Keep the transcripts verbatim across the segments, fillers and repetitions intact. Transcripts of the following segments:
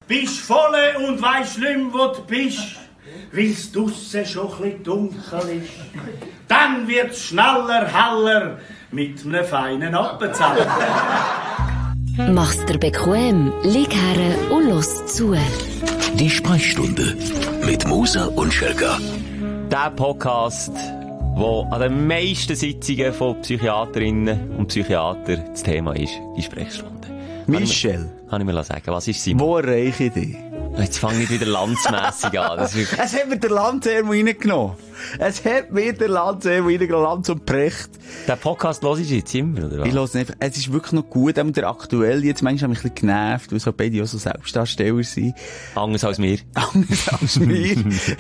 Bist voll und weisst nicht mehr, wo du bist, weil's draussen schon ein bisschen dunkel ist. Dann wird's schneller, heller, mit einem feinen Appenzeller. Mach's dir bequem, lieg her und los zu. Die Sprechstunde mit Musa und Schelka. Der Podcast, wo an den meisten Sitzungen von Psychiaterinnen und Psychiatern das Thema ist, die Sprechstunde. Michel. Kann ich mir sagen, was ist sie? Wo erreiche ich dich? Jetzt fange ich wieder landsmässig an. Das ist es hat mir der Landsherr reingenommen. Es hat mir der Landsherr reingenommen, Lanz und Precht. Der Podcast hörst du jetzt immer, oder was? Ich höre es einfach. Es ist wirklich noch gut, aber der aktuell jetzt manchmal mich ein bisschen genervt, weil so beide auch so Selbstdarsteller sind. Anders als mir. Anders als mir.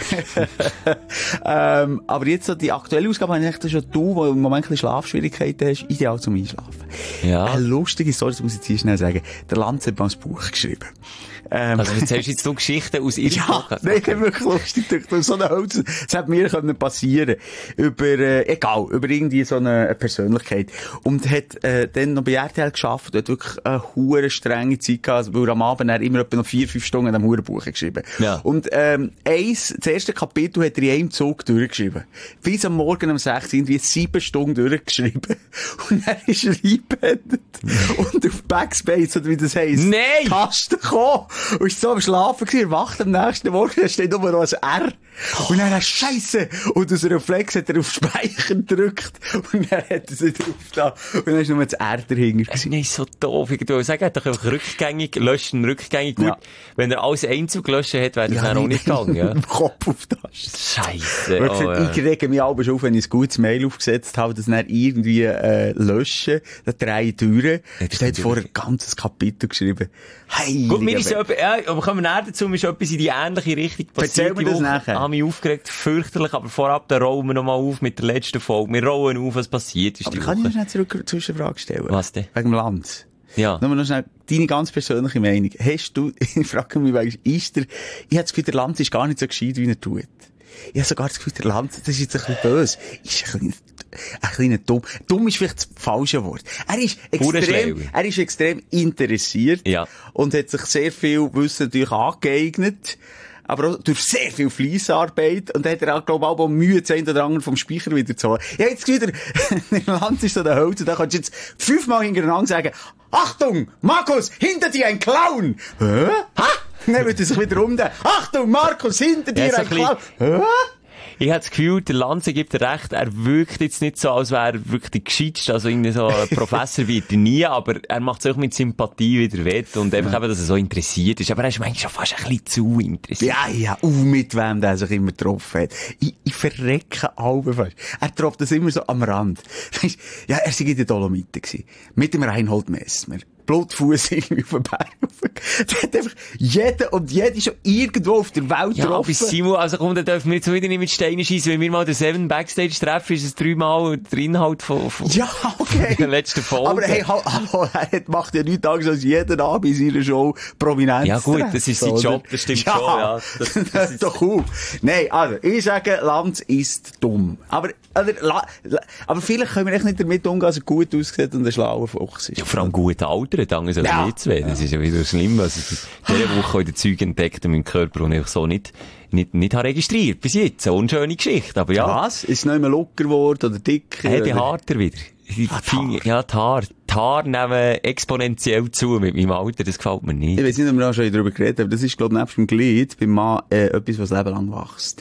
ähm, aber jetzt so die aktuelle Ausgabe habe ich echt schon du, wo im Moment ein bisschen Schlafschwierigkeiten hast, ideal zum Einschlafen. Ja. Eine lustige Story, das muss ich jetzt hier schnell sagen. Der Lanz hat mal ein Buch geschrieben. Ähm, also erzählst du jetzt so Geschichten aus ihrem ja, Podcast? Nein, das ist wirklich lustig. So eine Holz, das hat mir können passieren. Über, äh, egal, über irgendwie so eine Persönlichkeit. Und hat, äh, dann noch bei R T L gearbeitet, hat wirklich eine hure strenge Zeit gehabt, weil am Abend er immer etwa noch vier, fünf Stunden an einem Hurenbuch geschrieben. Ja. Und, ähm, eins, das erste Kapitel hat er in einem Zug durchgeschrieben. Bis am Morgen um sechs irgendwie sieben Stunden durchgeschrieben. Und er ist er eingebettet. Und auf Backspace, oder wie das heisst. Nein! Tasten gekommen. Und ist so am Schlafen gewesen, er wacht am nächsten Morgen, da steht nur noch ein R. Und dann hat er Scheisse. Und aus Reflex hat er auf Speichern gedrückt. Und dann hat er es nicht aufgetan. Und dann ist nur das R dahinter. Das ist so doof. Ich würde sagen, er hat doch einfach rückgängig löschen, rückgängig gut. Ja. Wenn er alles einzeln gelöscht hat, wäre das ja, auch nicht gegangen, ja? Kopf auf das. Scheisse. Oh, ja. Ich rege mich aber schon auf, wenn ich ein gutes Mail aufgesetzt habe, das dann irgendwie, äh, löschen. Da drei Türen. Da steht vorher ein ganzes Kapitel geschrieben. Heilige Gut, mir ist ja, ja, aber kommen wir näher dazu, mir ist etwas in die ähnliche Richtung passiert. Erzähl mir das nachher. Ich habe mich aufgeregt, fürchterlich, aber vorab, da rollen wir noch mal auf mit der letzten Folge. Wir rollen auf, was passiert ist. Aber kann ich noch schnell zurück zur Zwischenfrage stellen? Was denn? Wegen dem Land. Ja. Nur noch schnell deine ganz persönliche Meinung. Hast du, ich frage mich, ist der, ich habe das Gefühl, der Land ist gar nicht so gescheit, wie er tut. Ich habe sogar das Gefühl, der Land, das ist jetzt ein bisschen böse, ist ein bisschen, ein kleiner dumm. Dumm ist vielleicht das falsche Wort. Er ist extrem, er ist extrem interessiert. Ja. Und hat sich sehr viel Wissen natürlich angeeignet. Aber auch durch sehr viel Fleissarbeit. Und da hat er auch, glaube ich, auch Mühe, das eine oder andere vom Speicher wieder zu holen. Ja, jetzt wieder, der Land ist so der Hölzer, da kannst du jetzt fünfmal hintereinander sagen, Achtung, Markus, hinter dir ein Clown! Hä? Ha? Dann wird er sich wieder umdrehen. Achtung, Markus, hinter dir ja, ein Clown! Hä? Ich habe das Gefühl, der Lanze gibt er recht, er wirkt jetzt nicht so, als wäre er wirklich der Gescheitste, also irgendwie so ein Professor wird er nie, aber er macht es auch mit Sympathie wieder wett und einfach eben, dass er so interessiert ist, aber er ist manchmal schon fast ein bisschen zu interessiert. Ja, ja, uh, mit wem der sich immer getroffen hat. Ich, ich verrecke alle fast. Er trifft das immer so am Rand. Ja, er war in den Dolomiten gewesen. Mit dem Reinhold Messmer. Blutfuß irgendwie auf den Berg. Der hat einfach jeder und jede schon irgendwo auf der Welt ja, getroffen. Ja, bis Simon, also komm, da dürfen wir jetzt wieder nicht mit Steinen schiessen. Wenn wir mal den Seven Backstage treffen, ist es dreimal der Inhalt von, von ja, okay. der letzten Folge. Aber hey, hallo, er macht ja nichts anderes als jeden Abend in seiner Show prominent. Ja gut, das ist sein oder? Job, das stimmt ja, schon. Ja, das, das, das ist doch cool. Nein, also, ich sage, Lanz ist dumm. Aber, also, la, la, aber vielleicht können wir echt nicht damit umgehen, dass er gut aussieht und ein schlauer Fuchs ist. Ja, vor allem gut altern, dann ist es ja. nicht zu werden. Das ist ja wieder schlimm. Also, diese Woche habe ich Zeug entdeckt in meinem Körper und ich so nicht, nicht, nicht habe registriert. Bis jetzt. Eine unschöne Geschichte, aber ja. Was? Ist es noch immer locker geworden oder dicker? Hey, die Haare wieder. Die ah, Finger, ja, die Haare. Die Haare nehmen exponentiell zu mit meinem Alter. Das gefällt mir nicht. Ich weiß nicht, ob wir auch schon darüber geredet haben, aber das ist, glaube ich, nebst dem Glied beim Mann, äh, etwas, was Leben lang wächst.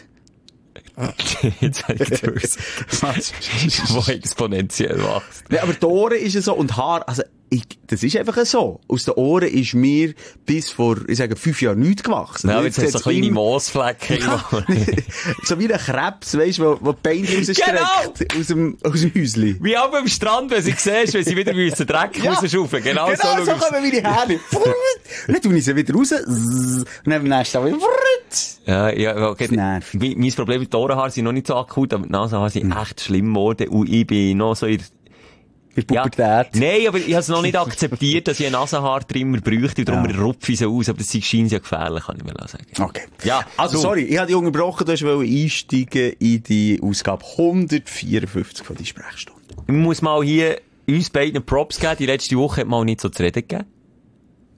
Jetzt habe ich gewusst. Wo exponentiell wächst. Ja, aber die Ohren ist es so und Haar, also, ich, das ist einfach so. Aus den Ohren ist mir bis vor, ich sage, fünf Jahren nichts gewachsen. Ja, jetzt, jetzt hast du so kleine Moosflecken. Ja, so wie ein Krebs, weisst du, wo, wo die Beine rausstreckt. Genau. Aus dem, aus dem Häusli. Wie auch am Strand, wenn sie siehst, wenn sie wieder müssen Dreck ja. rausschaufeln. Genau, genau so. so kommen meine Hände. Dann tue ich sie wieder raus. Und dann beim nächsten Mal wieder. Ja, ja, okay. Das mein, mein Problem mit den Ohrenhaaren sind noch nicht so akut, aber die Nasenhaare sind mhm. echt schlimm geworden. Und ich bin noch so in Bei Pubertät. Ja, nein, aber ich habe es noch nicht akzeptiert, dass ich einen Nasenhaartrimmer bräuchte und darum ja. rupfe ich so aus. Aber das scheint ja gefährlich, kann ich mir sagen. Okay. Ja, also, so. sorry, ich habe dich unterbrochen, du wolltest einsteigen in die Ausgabe hundertvierundfünfzig von die Sprechstunde. Ich muss mal hier uns beiden Props geben. Die letzte Woche hat mal nicht so zu reden gegeben.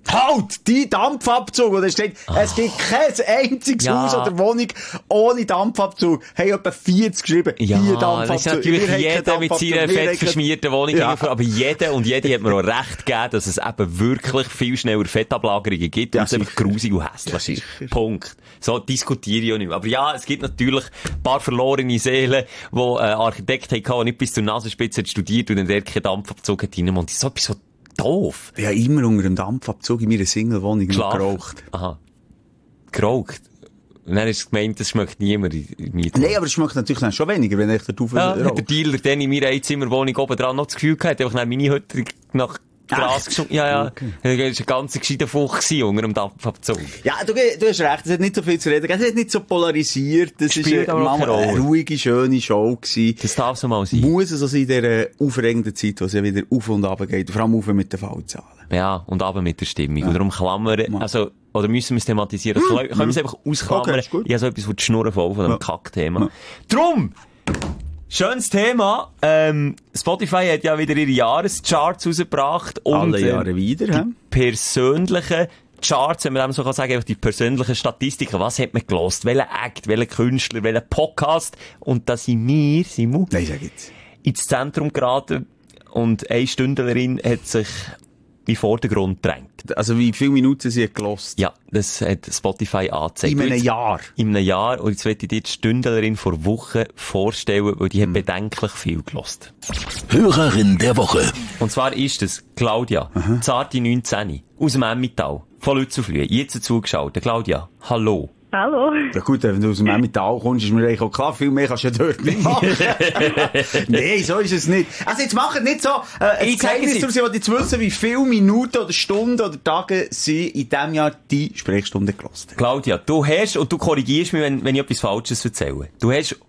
Halt! Die Dampfabzug! Und er steht, Ah. es gibt kein einziges Ja. Haus oder Wohnung ohne Dampfabzug. Haben etwa vierzig geschrieben. Ja, Hier das Dampfabzug. ist natürlich Wir haben jeder keinen mit Dampfabzug. seiner Wir haben fettverschmierten Wohnung Ja. gegenüber, aber jeder und jede hat mir auch recht gegeben, dass es eben wirklich viel schneller Fettablagerungen gibt Ja, und es einfach sicher. grusig und hässlich Ja, ist. sicher. Punkt. So diskutiere ich auch nicht mehr. Aber ja, es gibt natürlich ein paar verlorene Seelen, die äh, Architekt hatten, die nicht bis zur Nasenspitze hat studiert und dann dort keinen Dampfabzug hat rein. Und das ist so etwas so doof. Ich habe immer unter dem Dampfabzug in meiner Single-Wohnung noch Geschlafen. geraucht. Aha. Geraucht. Und dann ist es gemeint, das schmeckt niemand in in mir. Nein, aber es schmeckt natürlich dann schon weniger, wenn ich da drauf Ja, rauche. hat der Dealer dann in meiner Einzimmerwohnung oben dran noch das Gefühl gehabt, einfach nach meine Hütte nach Gras Echt? geschoben. Ja, ja. Okay. Das war ein ganz gescheiter Fuchs unter dem Dampfabzug. Ja, du, du hast recht, es hat nicht so viel zu reden, es hat nicht so polarisiert, es Spielt war aber auch eine, keine Rolle. eine ruhige, schöne Show gewesen. Das darf so mal sein. Muss es also in dieser aufregenden Zeit, wo es ja wieder auf und ab geht, vor allem auf mit den Fallzahlen. Ja, und aber mit der Stimmung. Und darum klammern, Ja. also, oder müssen wir es thematisieren? Können können wir es einfach ausklammern? Okay, ist gut. Ich habe so etwas, wo die Schnurren voll von dem Ja. Kackthema. Ja. Drum! Schönes Thema. Ähm, Spotify hat ja wieder ihre Jahrescharts rausgebracht. Und, Alle ähm, Jahre wieder, hä? persönlichen Charts, wenn man dem so kann sagen, einfach die persönlichen Statistiken. Was hat man gelost? Welchen Act, welchen Künstler, welchen Podcast? Und da sind wir, Simu, Nein, sag jetzt. ins Zentrum geraten. Und eine Stündlerin hat sich in den Vordergrund gedrängt. Also wie viele Minuten sie gelost? Ja, das hat Spotify angezeigt. In einem Jetzt- Jahr. In einem Jahr. Und jetzt möchte ich dir die Stündlerin vor Wochen vorstellen, weil die Mhm. hat bedenklich viel gelost. Hörerin der Woche. Und zwar ist es Claudia, zarte neunzehn, aus dem Emmental, von Lützelflüh. Jetzt zugeschaltet. Claudia, hallo. Hallo. Ja gut, wenn du aus dem Emmental kommst, ist mir eigentlich auch klar, viel mehr kannst du ja dort nicht machen. Nein, so ist es nicht. Also jetzt machen nicht so, äh, ein Ich sage Geheimnis es daraus, ich will jetzt wissen, wie viele Minuten oder Stunden oder Tage sie in diesem Jahr die Sprechstunde gelost haben. Claudia, du hast, und du korrigierst mich, wenn, wenn ich etwas Falsches erzähle, du hast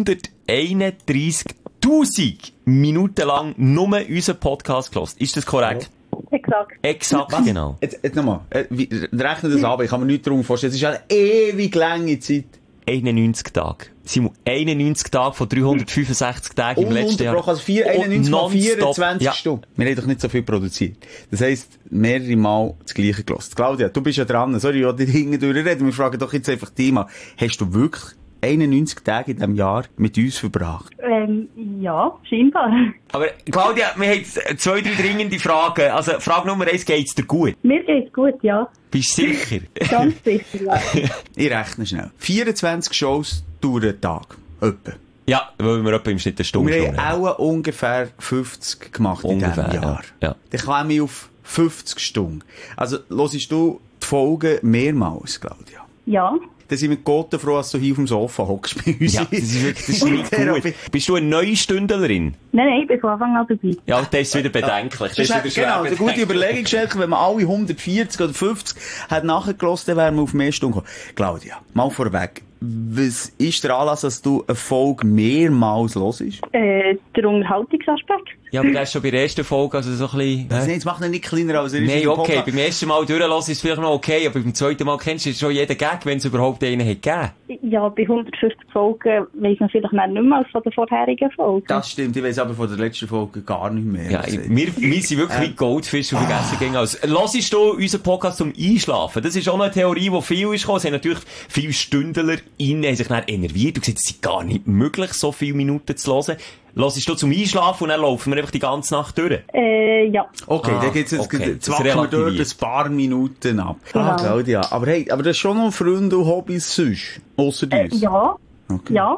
hunderteinunddreißigtausend Minuten lang nur unseren Podcast gelost. Ist das korrekt? Exakt. Exakt, genau. Jetzt, jetzt nochmal, äh, wie- rechne das ab, ich kann mir nichts darunter vorstellen. Es ist eine ewig lange Zeit. einundneunzig Tage. Simon, einundneunzig Tage von dreihundertfünfundsechzig Tagen im letzten Jahr. Ununterbrochen, also vier, einundneunzig mal nonstop. vierundzwanzig Ja. Stunden. Wir haben doch nicht so viel produziert. Das heisst, mehrere Mal das Gleiche gelost. Claudia, du bist ja dran. Sorry, ich will nicht hinten durchreden. Wir fragen doch jetzt einfach dich mal. Hast du wirklich einundneunzig Tage in diesem Jahr mit uns verbracht? Ähm, ja, scheinbar. Aber Claudia, wir haben jetzt zwei, drei dringende Fragen. Also, Frage Nummer eins, geht's dir gut? Mir geht's gut, ja. Bist du sicher? Ganz sicher, ja. Ich rechne schnell. vierundzwanzig Shows durch den Tag. Etwa. Ja, weil wir etwa im Schnitt eine Und Stunde wir schon haben auch ungefähr fünfzig gemacht in Ungefähr, diesem Jahr. ja. Ja. Dann komme ich auf fünfzig Stunden. Also, hörst du die Folgen mehrmals, Claudia? Ja. Dann sind wir Gott froh, dass du hier auf dem Sofa hockst bei uns. Ja, das ist wirklich, das ist nicht gut. Bist du eine neue Stündlerin? Nein, nein, ich bin von Anfang an dabei. Ja, das ist wieder bedenklich. Das Das ist ist wieder genau, schwer eine gute bedenklich. Überlegung gestellt, wenn man alle hundertvierzig oder fünfzig hat nachgelassen, dann wären wir auf mehr Stunden gekommen. Claudia, mal vorweg. Was ist der Anlass, dass du eine Folge mehrmals hörst? Äh, der Unterhaltungsaspekt. Ja, aber das ist schon bei der ersten Folge, also so ein bisschen... Das hä? nicht, macht ihn nicht kleiner als er ist. Nein, im okay, Podcast. beim ersten Mal durchlassen ist es vielleicht noch okay, aber beim zweiten Mal kennst du schon jeden Gag, wenn es überhaupt einen hat gegeben. Ja, bei hundertfünfzig Folgen weiss man vielleicht nicht mehr als von der vorherigen Folge. Das stimmt, ich weiss aber von der letzten Folge gar nicht mehr. Ja, Also, wir, wir sind wirklich wie Goldfisch und vergessen gehen. Also, hörst du unseren Podcast zum Einschlafen? Das ist auch noch eine Theorie, die viel ist gekommen. Es haben natürlich viele Stündler innen, haben sich dann enerviert und gesagt, es ist gar nicht möglich, so viele Minuten zu hören. Hörst du zum Einschlafen und dann laufen wir einfach die ganze Nacht durch? Äh, ja. Okay, Ah, dann geht's jetzt, okay, jetzt das wacken wir dort relativiert. ein paar Minuten ab. Genau. Ah, Claudia, aber hey, aber das ist schon noch Freunde und Hobbys sonst, ausser Äh, uns. ja. Okay. Ja.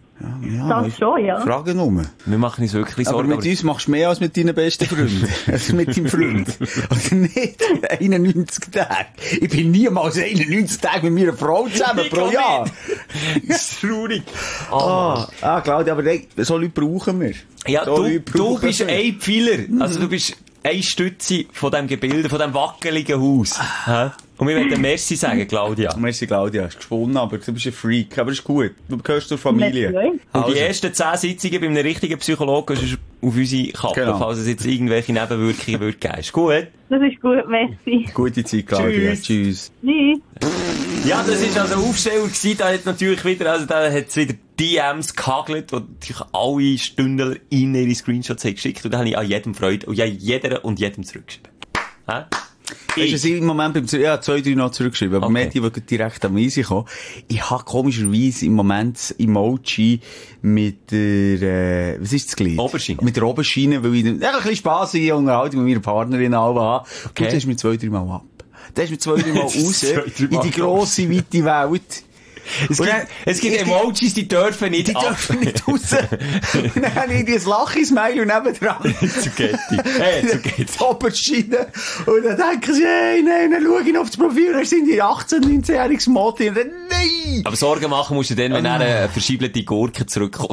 Ja, Das schon, ja. Frage nur. Wir machen uns wirklich Aber Sorgen. mit uns machst du mehr als mit deinen besten Freunden. Also mit deinem Freund. Oder nicht? einundneunzig Tage. Ich bin niemals einundneunzig Tage mit meiner Frau zusammen Ich pro auch Jahr. Das ist traurig. Ah, ah, Claudia, aber hey, so Leute brauchen wir. Ja, so du, Leute du brauchen bist wir. ein Pfeiler. Also du bist eine Stütze von diesem Gebilde, von diesem wackeligen Haus. Hä? Und wir wollen Merci sagen, Claudia. Merci, Claudia. Hast gesponnen, aber du bist ein Freak. Aber ist gut. Du gehörst zur Familie. Merci. Und Also. die ersten zehn Sitzungen bei einem richtigen Psychologen kannst du auf unsere Kappe, Genau. falls es jetzt irgendwelche Nebenwirkungen würde geben. Ist gut? Das ist gut, merci. Gute Zeit, Claudia. Tschüss. Tschüss. Tschüss. Ja, das ist also ein Aufsteller gewesen. Da hat natürlich wieder, also da hat es wieder D Ms gehagelt, wo natürlich alle Stündler in ihre Screenshots haben geschickt. Und da habe ich an jedem Freude, und ja, jeder und jedem zurückgeschrieben. Hä? Weißt du, was ich im Moment beim, ja, zwei, drei noch zurückgeschrieben, aber Okay. mehr die, die direkt am Easy kommen. Ich habe komischerweise im Moment das Emoji mit der, äh, was ist das gleich? Oberschiene. Mit der Oberschiene, weil ich ja, ein bisschen Spass in Unterhaltung mit meiner Partnerin habe. Okay. Okay. Und das ist mir zwei, drei Mal ab. Das ist mir zwei, drei Mal raus, Zwei, drei Mal in die grosse, weite Welt. Es Und gibt, dann- es gibt ich- Emojis, die dürfen nicht Die ab. dürfen nicht raus. Und dann habe ich dieses Lachismail und nebendran. Zugetti. Hey, Zugetti. Die Oberschiene. Und dann denken sie, hey, nein, dann schaue ich noch auf das Profil, dann sind die achtzehn-, neunzehnjähriges Modi. Und dann, nein! Aber Sorgen machen musst du dann, wenn er eine verschiebelte Gurke zurückkommt.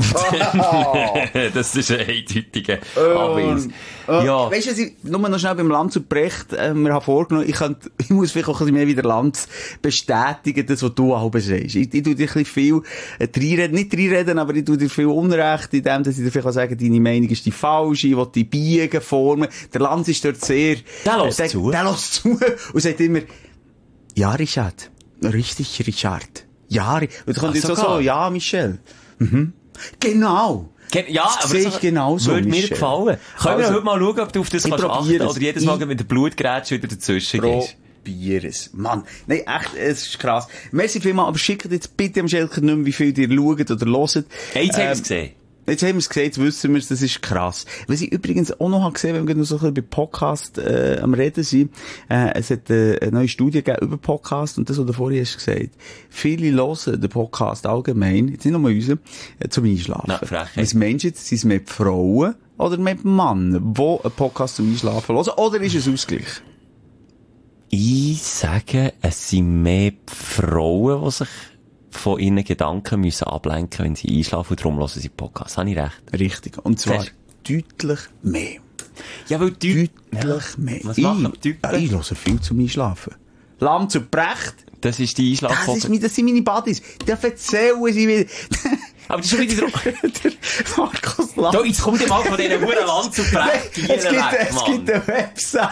Das ist ein eindeutiger Abweis. Ja. Weißt du, was ich nur noch schnell beim Lanz und Brecht äh, mir habe vorgenommen, ich, kann, ich muss vielleicht auch ein bisschen mehr wieder Lanz bestätigen, das, was du auch sagst. Ich, ich tue dir ein bisschen viel äh, reinreden, nicht reinreden, aber ich tue dir viel Unrecht, in dem, dass ich dir vielleicht auch sage, deine Meinung ist die falsche, ich will die biegen, formen. Der Lanz ist dort sehr... Der lässt der, zu. Der lässt zu und sagt immer, ja, Richard, richtig, Richard. Ja, Ri- und dann kommt Ach, jetzt so, sogar. so, ja, Michel. Mhm. Genau. Gen- Ja, Das aber sehe das ich genauso, würde mir Michel. gefallen. Können wir Also, heute mal schauen, ob du auf das ich kannst achten probiere es. oder jedes Mal Ich- mit der Blutgrätsche wieder dazwischen gehst. Probier es. Mann. Nein, echt, es ist krass. Merci vielmals, aber schickt jetzt bitte am Schelker nicht mehr, wie viel ihr schaut oder hört. Hey, jetzt haben wir es Ähm, gesehen. Jetzt haben wir es gesehen, jetzt wissen wir es, das ist krass. Was ich übrigens auch noch habe gesehen, wenn wir noch so ein bisschen bei Podcast äh, am Reden sind, äh, es hat äh, eine neue Studie gegeben über Podcast und das, was du vorhin hast gesagt. Viele hören den Podcast allgemein, jetzt nicht nur unseren, äh, zum Einschlafen. Na, Frechheit. Was meinst du jetzt, sind es mehr die Frauen oder mehr die Männer, die einen Podcast zum Einschlafen hören, oder ist es Ausgleich? Ich sage, es sind mehr die Frauen, die sich von ihren Gedanken müssen ablenken, wenn sie einschlafen, und darum hören sie Podcasts. Habe ich recht? Richtig. Und zwar Siehst deutlich mehr. Ja, weil die... Deutlich mehr. Was machen die Typen? Ich, ich höre viel zum Einschlafen. Lanz und Brecht. Das ist die Das, ist, Einschlaffolge. mein- das sind meine Buddies. Da erzählen sie wieder. Aber das ist schon wieder drauf. Der Markus Lanz. Da, jetzt kommt ihr mal von diesen Huren Land zu Brecht. es, gibt, weg, es Mann. gibt eine Website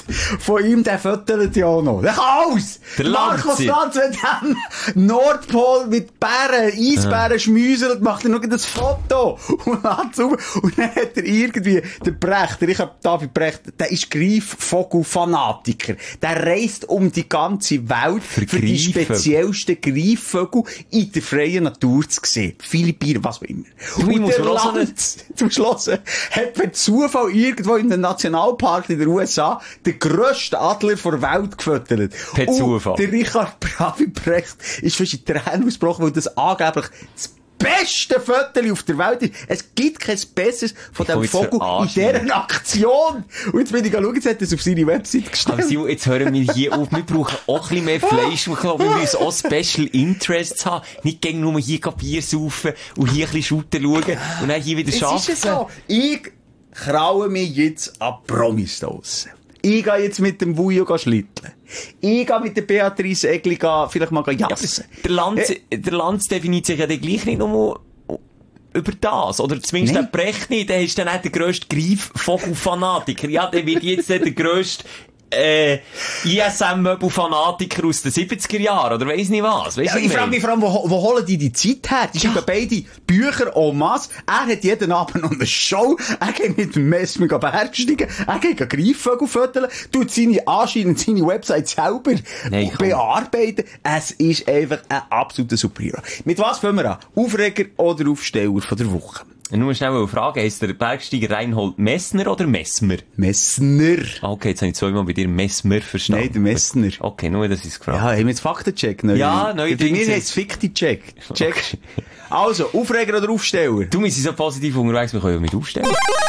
von ihm, der fotolt ja auch noch. Der kann alles! Der Markus Lanzi. Lanz, wenn dem Nordpol mit Bären, Eisbären schmüselt, macht er noch ein Foto und hat zu. Und dann hat er irgendwie, der Brecht, der Richard David Brecht, der ist Greifvogel-Fanatiker. Der reist um die ganze Welt für, für die Greifvögel. speziellsten Greifvögel in der freien Natur zu sehen. Philippinen, was auch immer. Du, ich und muss der mir auch so eine- Lanz, zum Schluss, hat per Zufall irgendwo in einem Nationalpark in den U S A den grössten Adler der Welt gefüttert. Per Und Zufall. der Richard David Brecht ist fast in Tränen ausgebrochen, weil das angeblich das beste Viertel auf der Welt ist. Es gibt kein besseres von Ich diesem will jetzt Vogel in verarschen. dieser Aktion. Und jetzt bin ich schauen, jetzt hat er es auf seine Website gestellt. Aber Simon, jetzt hören wir hier auf. Wir brauchen auch ein bisschen mehr Fleisch. Ich glaube, wir müssen auch Special Interests haben. Nicht gegen nur hier Bier saufen und hier ein bisschen shooten schauen und dann hier wieder Es arbeiten. ist ja so. Ich kraue mich jetzt an Promis draussen. Ich gehe jetzt mit dem Vujo schlitteln. Ich gehe mit der Beatrice Egli gehen, vielleicht mal Ja, aber jassen. der Lanz, der Lanz definiert sich ja dann gleich nicht nur über das. Oder zumindest Nein. der Brecht nicht. Der ist dann auch der grösste Greifvogel-Fanatiker. Ja, der wird jetzt dann der grösste äh, I S M-Möbel-Fanatiker aus den siebziger Jahren. Oder weiss nicht was. Weiss Ja, nicht ich frage mehr. mich vor allem, wo, wo holen die die Zeit her? Die schreiben beide Bücher en masse. Er hat jeden Abend noch eine Show. Er geht mit dem Messmer bergsteigen. Er geht Greifvögel füttern. Tut seine, anscheinend seine Website selber Nein, komm. bearbeiten. Es ist einfach ein absoluter Superhero. Mit was fangen wir an? Aufreger oder Aufsteller von der Woche? Nur schnell eine Frage. Heisst der Bergsteiger Reinhold Messner oder Messmer? Messner. Ah, okay, jetzt habe ich zweimal bei dir Messmer verstanden. Nein, der Messner. Okay, nur, dass ich es gefragt Ja, haben wir jetzt Faktencheck? Neu? Ja, neu Bei mir Dings heisst es Fikti-Check. Check. Also, Aufreger oder Aufsteller? Du, wir sind so positiv unterwegs, wir können ja mit aufstellen.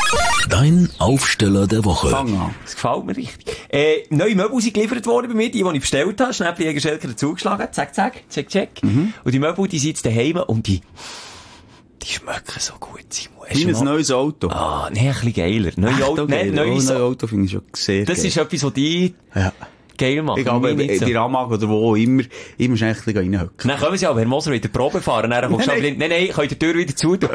Dein Aufsteller der Woche. Fang an. Das gefällt mir richtig. Äh, neue Möbel sind geliefert worden bei mir, die, die ich bestellt habe. Schnäppli Jägerschelker dazugeschlagen. Zack, zack, check, check. Mhm. Und die Möbel, die sind jetzt daheim und die, die schmecken so gut, Simon. Hast Wie du ein mal- neues Auto. Ah, nee, ein bisschen geiler. Neue Echt, Auto, okay. nein, neue Oh, so- neues Auto finde ich schon sehr Das geil. ist etwas, was die Ja. geil macht. Ich glaube, Mir nicht so. die Ramag oder wo auch immer, immer schnell ein bisschen reinhocken. Dann können sie aber, Herr Moser, wieder Probe fahren. Dann kommst du Nein, aber, nein, nein, könnt ihr die Tür wieder zu tun.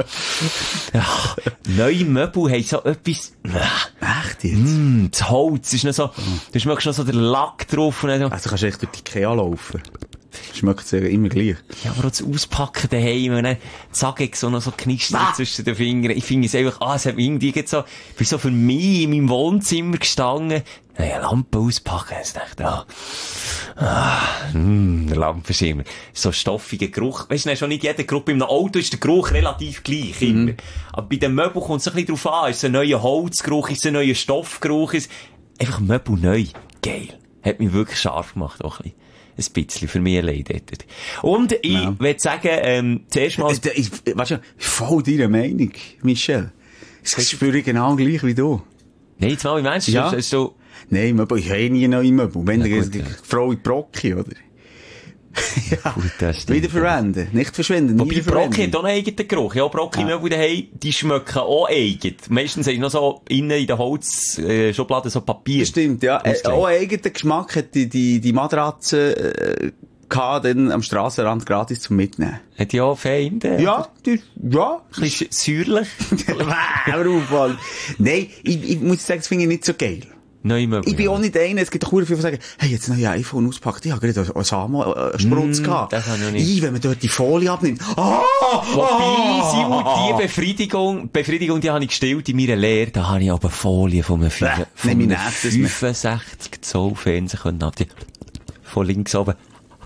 Ja, neue Möbel haben so etwas, Echt jetzt? mm, das Holz ist noch so, du schmeckst noch so den Lack drauf und dann so, Also kannst du echt durch die Ikea laufen. Schmeckt ja immer gleich. ja, aber auch das Auspacken daheim und dann sag ich so noch so knistern Ah. zwischen den Fingern. Ich finde es einfach, ah, es hat mich irgendwie jetzt so, ich bin so für mich in meinem Wohnzimmer gestanden, Dann eine Lampe auspacken. Jetzt dachte ich, ah, ah, mm, der Lampenschirm. So stoffiger Geruch. Weisst du, dann schon nicht jeder Geruch. Bei einem Auto ist der Geruch relativ gleich, immer. Mhm. Aber bei den Möbeln kommt es ein bisschen drauf an. Ist es ein neuer Holzgeruch? Ist es ein neuer Stoffgeruch? Ist einfach Möbel neu. Geil. Hat mich wirklich scharf gemacht, auch ein bisschen. Ein bisschen für mich allein dort. Und ich ja. will sagen, ähm, zuerst mal... Ich, ich, weißt du, voll deine Meinung, Michel. Das spüre ich genau gleich wie du. Nein, jetzt mal, wie meinst du? Ja. Ist so... Nein, Möbel, ich habe nie neue Möbel. Wenn ja, die, gut, die ja. Frau in Brocki, oder? Ja. Gut, das stimmt. Wiederverwenden. Nicht verschwinden. Wobei Brocki hat auch einen eigenen Geruch. Ja, Brocki-Möbel ja. daheim, die schmecken auch eigen. Meistens haben noch so innen in der Holzschublade so Papier. Das stimmt, ja. Äh, auch einen eigenen Geschmack hat die, die, die Matratze, äh, gehabt, dann am Strassenrand gratis zum Mitnehmen. Hat die auch fein, der? Ja, die, ja. Ein bisschen säuerlich. Hör auf, Mann. Nein, ich, ich muss sagen, das finde ich nicht so geil. Neue Möbel. Ich bin auch nicht einer, es gibt doch viele, die sagen, hey, jetzt noch ein iPhone auspackt, ich habe gerade einen Samo-Sprutz mm, gehabt. Das habe ich noch nicht. Ich, wenn man dort die Folie abnimmt. Ah! Wobei, ah, Simon, ah, die Befriedigung, Befriedigung, die habe ich gestillt in meiner Lehre, da habe ich aber Folie von einem, Bäh, von nehm ich einem nicht, das nicht. fünfundsechzig Zoll Fernseher können ab die, von links oben.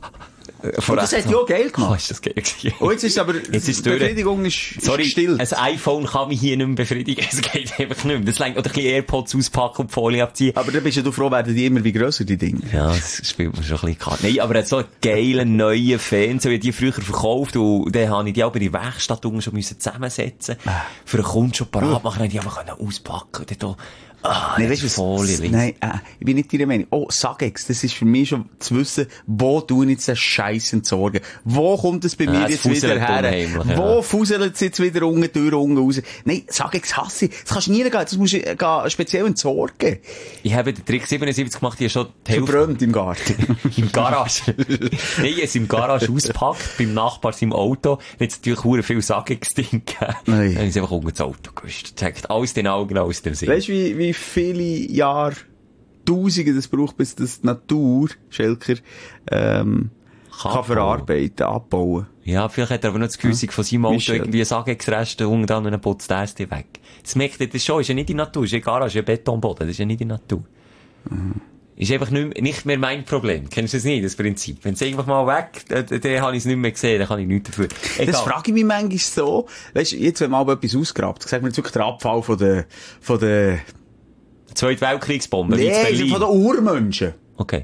Und das hat ja auch geil gemacht. Oh, ist das geil gewesen. Und jetzt ist aber, Jetzt ist die Befriedigung ist, Sorry, ist still. ein iPhone kann mich hier nicht mehr befriedigen. Es geht einfach nicht mehr. Das längt, oder ein bisschen AirPods auspacken und die Folie abziehen. Aber dann bist ja du froh, werden die immer wie grösser, die Dinge. Ja, das spielt mir schon ein bisschen kalt. Nein, aber er hat so einen geilen, neuen Fernseher, wie die früher verkauft, und dann habe ich die auch bei der Werkstatt schon müssen zusammensetzen. Ah. Für einen Kunden schon parat machen, und die einfach auspacken und dann ah, nein, weißt du, was, nein, äh, ich bin nicht deiner Meinung. Oh, Sagex, das ist für mich schon zu wissen, wo tun jetzt den Scheiß entsorgen? Wo kommt es bei ja, mir jetzt wieder her? Ja. Wo fuselt es jetzt wieder unten durch, unten raus? Nein, Sagex hasse ich. Das kannst du nie gehen, das musst du äh, speziell entsorgen. Ich habe den Trick siebenundsiebzig gemacht, die habe schon die Hälfte... Verbrannt im Garten. Im Garage. Nein, ich habe im Garage ausgepackt, beim Nachbar seinem Auto. Jetzt natürlich sehr viel Sagex-Ding gegeben. Dann habe ich es einfach unter das Auto gewischt. Zeigt alles den Augen, aus dem Sinn. Weißt du, wie, wie viele Jahre, Tausende das braucht, bis das die Natur, Schelker, ähm, kann, kann verarbeiten, abbauen. Ja, vielleicht hat er aber noch das Gefühl, ja. von seinem Auto Michel. irgendwie Sagex-Reste unten dran und dann putzt er es dir weg. Das merkt ihr das schon, ist ja nicht die Natur, ist ja Garage, ist ja Betonboden, das ist ja nicht die Natur. Mhm. Ist einfach nicht, nicht mehr mein Problem. Kennst du das nicht, das Prinzip? Wenn es einfach mal weg, dann, dann habe ich es nicht mehr gesehen, dann kann ich nichts dafür. Egal. Das frage ich mich manchmal so, weißt du, jetzt wenn man mal etwas ausgrabt, sagen wir jetzt wirklich der Abfall von der, von der, Zweite Weltkriegsbombe, nee, wie in Berlin. von den Urmenschen. Okay.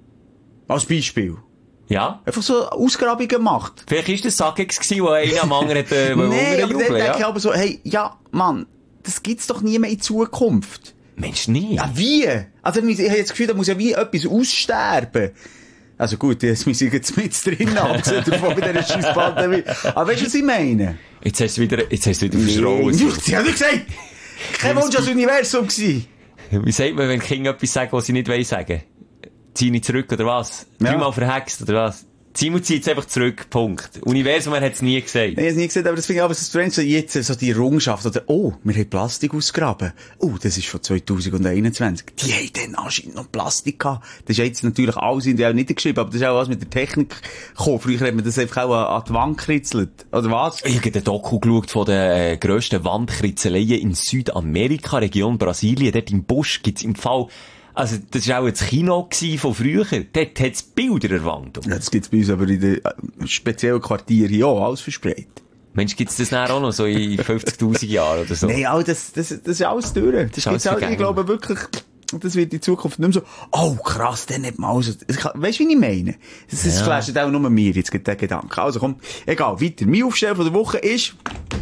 Als Beispiel. Ja. Einfach so Ausgrabungen gemacht. Vielleicht ist das Sagex gewesen, wo einer am anderen hat, äh, nee, aber dann denke ja? ich aber so, hey, ja, Mann, das gibt's doch nie mehr in Zukunft. Mensch, nie. Ja, wie? Also, ich habe jetzt das Gefühl, da muss ja wie etwas aussterben. Also gut, jetzt muss ich jetzt mit drin, abgesehen davon bei dieser Scheissbandemie. Aber weißt du, was ich meine? Jetzt hast du wieder, jetzt hast du wieder verschrauen. Nee, sie hat nicht gesagt, kein Wunsch als Universum gewesen. Wie sagt man, wenn Kinder etwas sagen, was sie nicht wollen sagen? Zieh nicht zurück, oder was? Ja. Dreimal verhext, oder was? Simon zieht es einfach zurück, Punkt. Universum, er hat es nie gesagt. Nein, ich habe es nie gesagt, aber das finde ich aber so strange, so jetzt, so die Errungenschaft, oder, oh, wir haben Plastik ausgraben. Oh, das ist von zwanzig einundzwanzig. Die haben dann anscheinend noch Plastik gehabt. Das ist jetzt natürlich alles in der nicht geschrieben, aber das ist auch was mit der Technik gekommen. Früher hat man das einfach auch an die Wand gekritzelt. Oder was? Ich habe den Doku geschaut von den äh, grössten Wandkritzeleien in Südamerika, Region Brasilien. Dort im Busch gibt's im Fall, also, das war auch das Kino von früher. Dort hat es Bilder an der Wand. Ja, das gibt's bei uns aber in den äh, speziellen Quartieren hier auch, alles verspreit. Mensch, gibt's das dann auch noch so in fünfzigtausend Jahren oder so? Nein, all das, das, das ist alles durch. Das, das gibt's auch, ich glaube wirklich, das wird in Zukunft nicht mehr so, oh krass, dann hat man alles, weißt du, wie ich meine? Das, das ja. flasht auch nur mir jetzt, der Gedanke. Also komm, egal, weiter. Mein Aufstell von der Woche ist,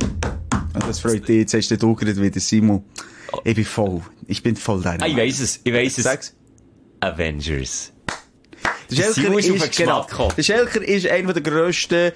und das freut dich, jetzt hast du gerade wieder, Simon. Ich bin voll. Ich bin voll deiner. Ah, ich weiss es. Ich weiss es. Sag's. Avengers. Der Schelker ist, ist genau, der Schelker ist einer der grössten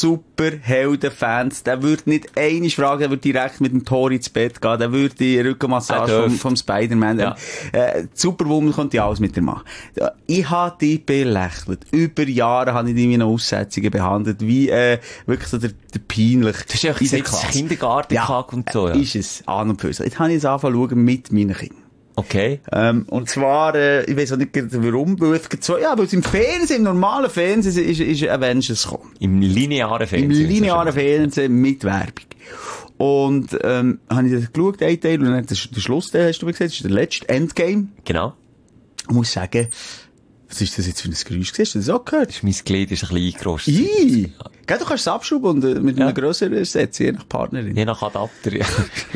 Superhelden-Fans. Der würde nicht eine fragen, der würde direkt mit dem Tor ins Bett gehen. Der würde die Rückenmassage vom, vom Spider-Man. Ja. Äh, Superwoman konnte ja alles mit dir machen. Ich habe die belächelt. Über Jahre habe ich die in meinen Aussetzungen behandelt. Wie, äh, wirklich so der, der peinlich. Das ist ja gesagt, Kindergarten-Tag ja, und so, ja. Ist es. An und für sich. Jetzt habe ich es angefangen zu schauen mit meinen Kindern. Okay. Ähm, und zwar, äh, ich weiss auch nicht warum, weil es, ja, weil es im Fernsehen, im normalen Fernsehen ist, ist Avengers gekommen. Im linearen Fernsehen. Im linearen Fernsehen mit Werbung. Und, ähm, habe ich das geschaut, ein Teil, und dann der, der Schlussteil, hast du mir gesagt, das ist der letzte Endgame. Genau. Ich muss sagen, was ist das jetzt für ein Geräusch? Hast du das auch gehört? Mein Glied ist ein bisschen eingerostet. Ii! Gell, du kannst es abschrauben und äh, mit Ja. einem grösseren Set, je nach Partnerin. Je nach Adapter, ja.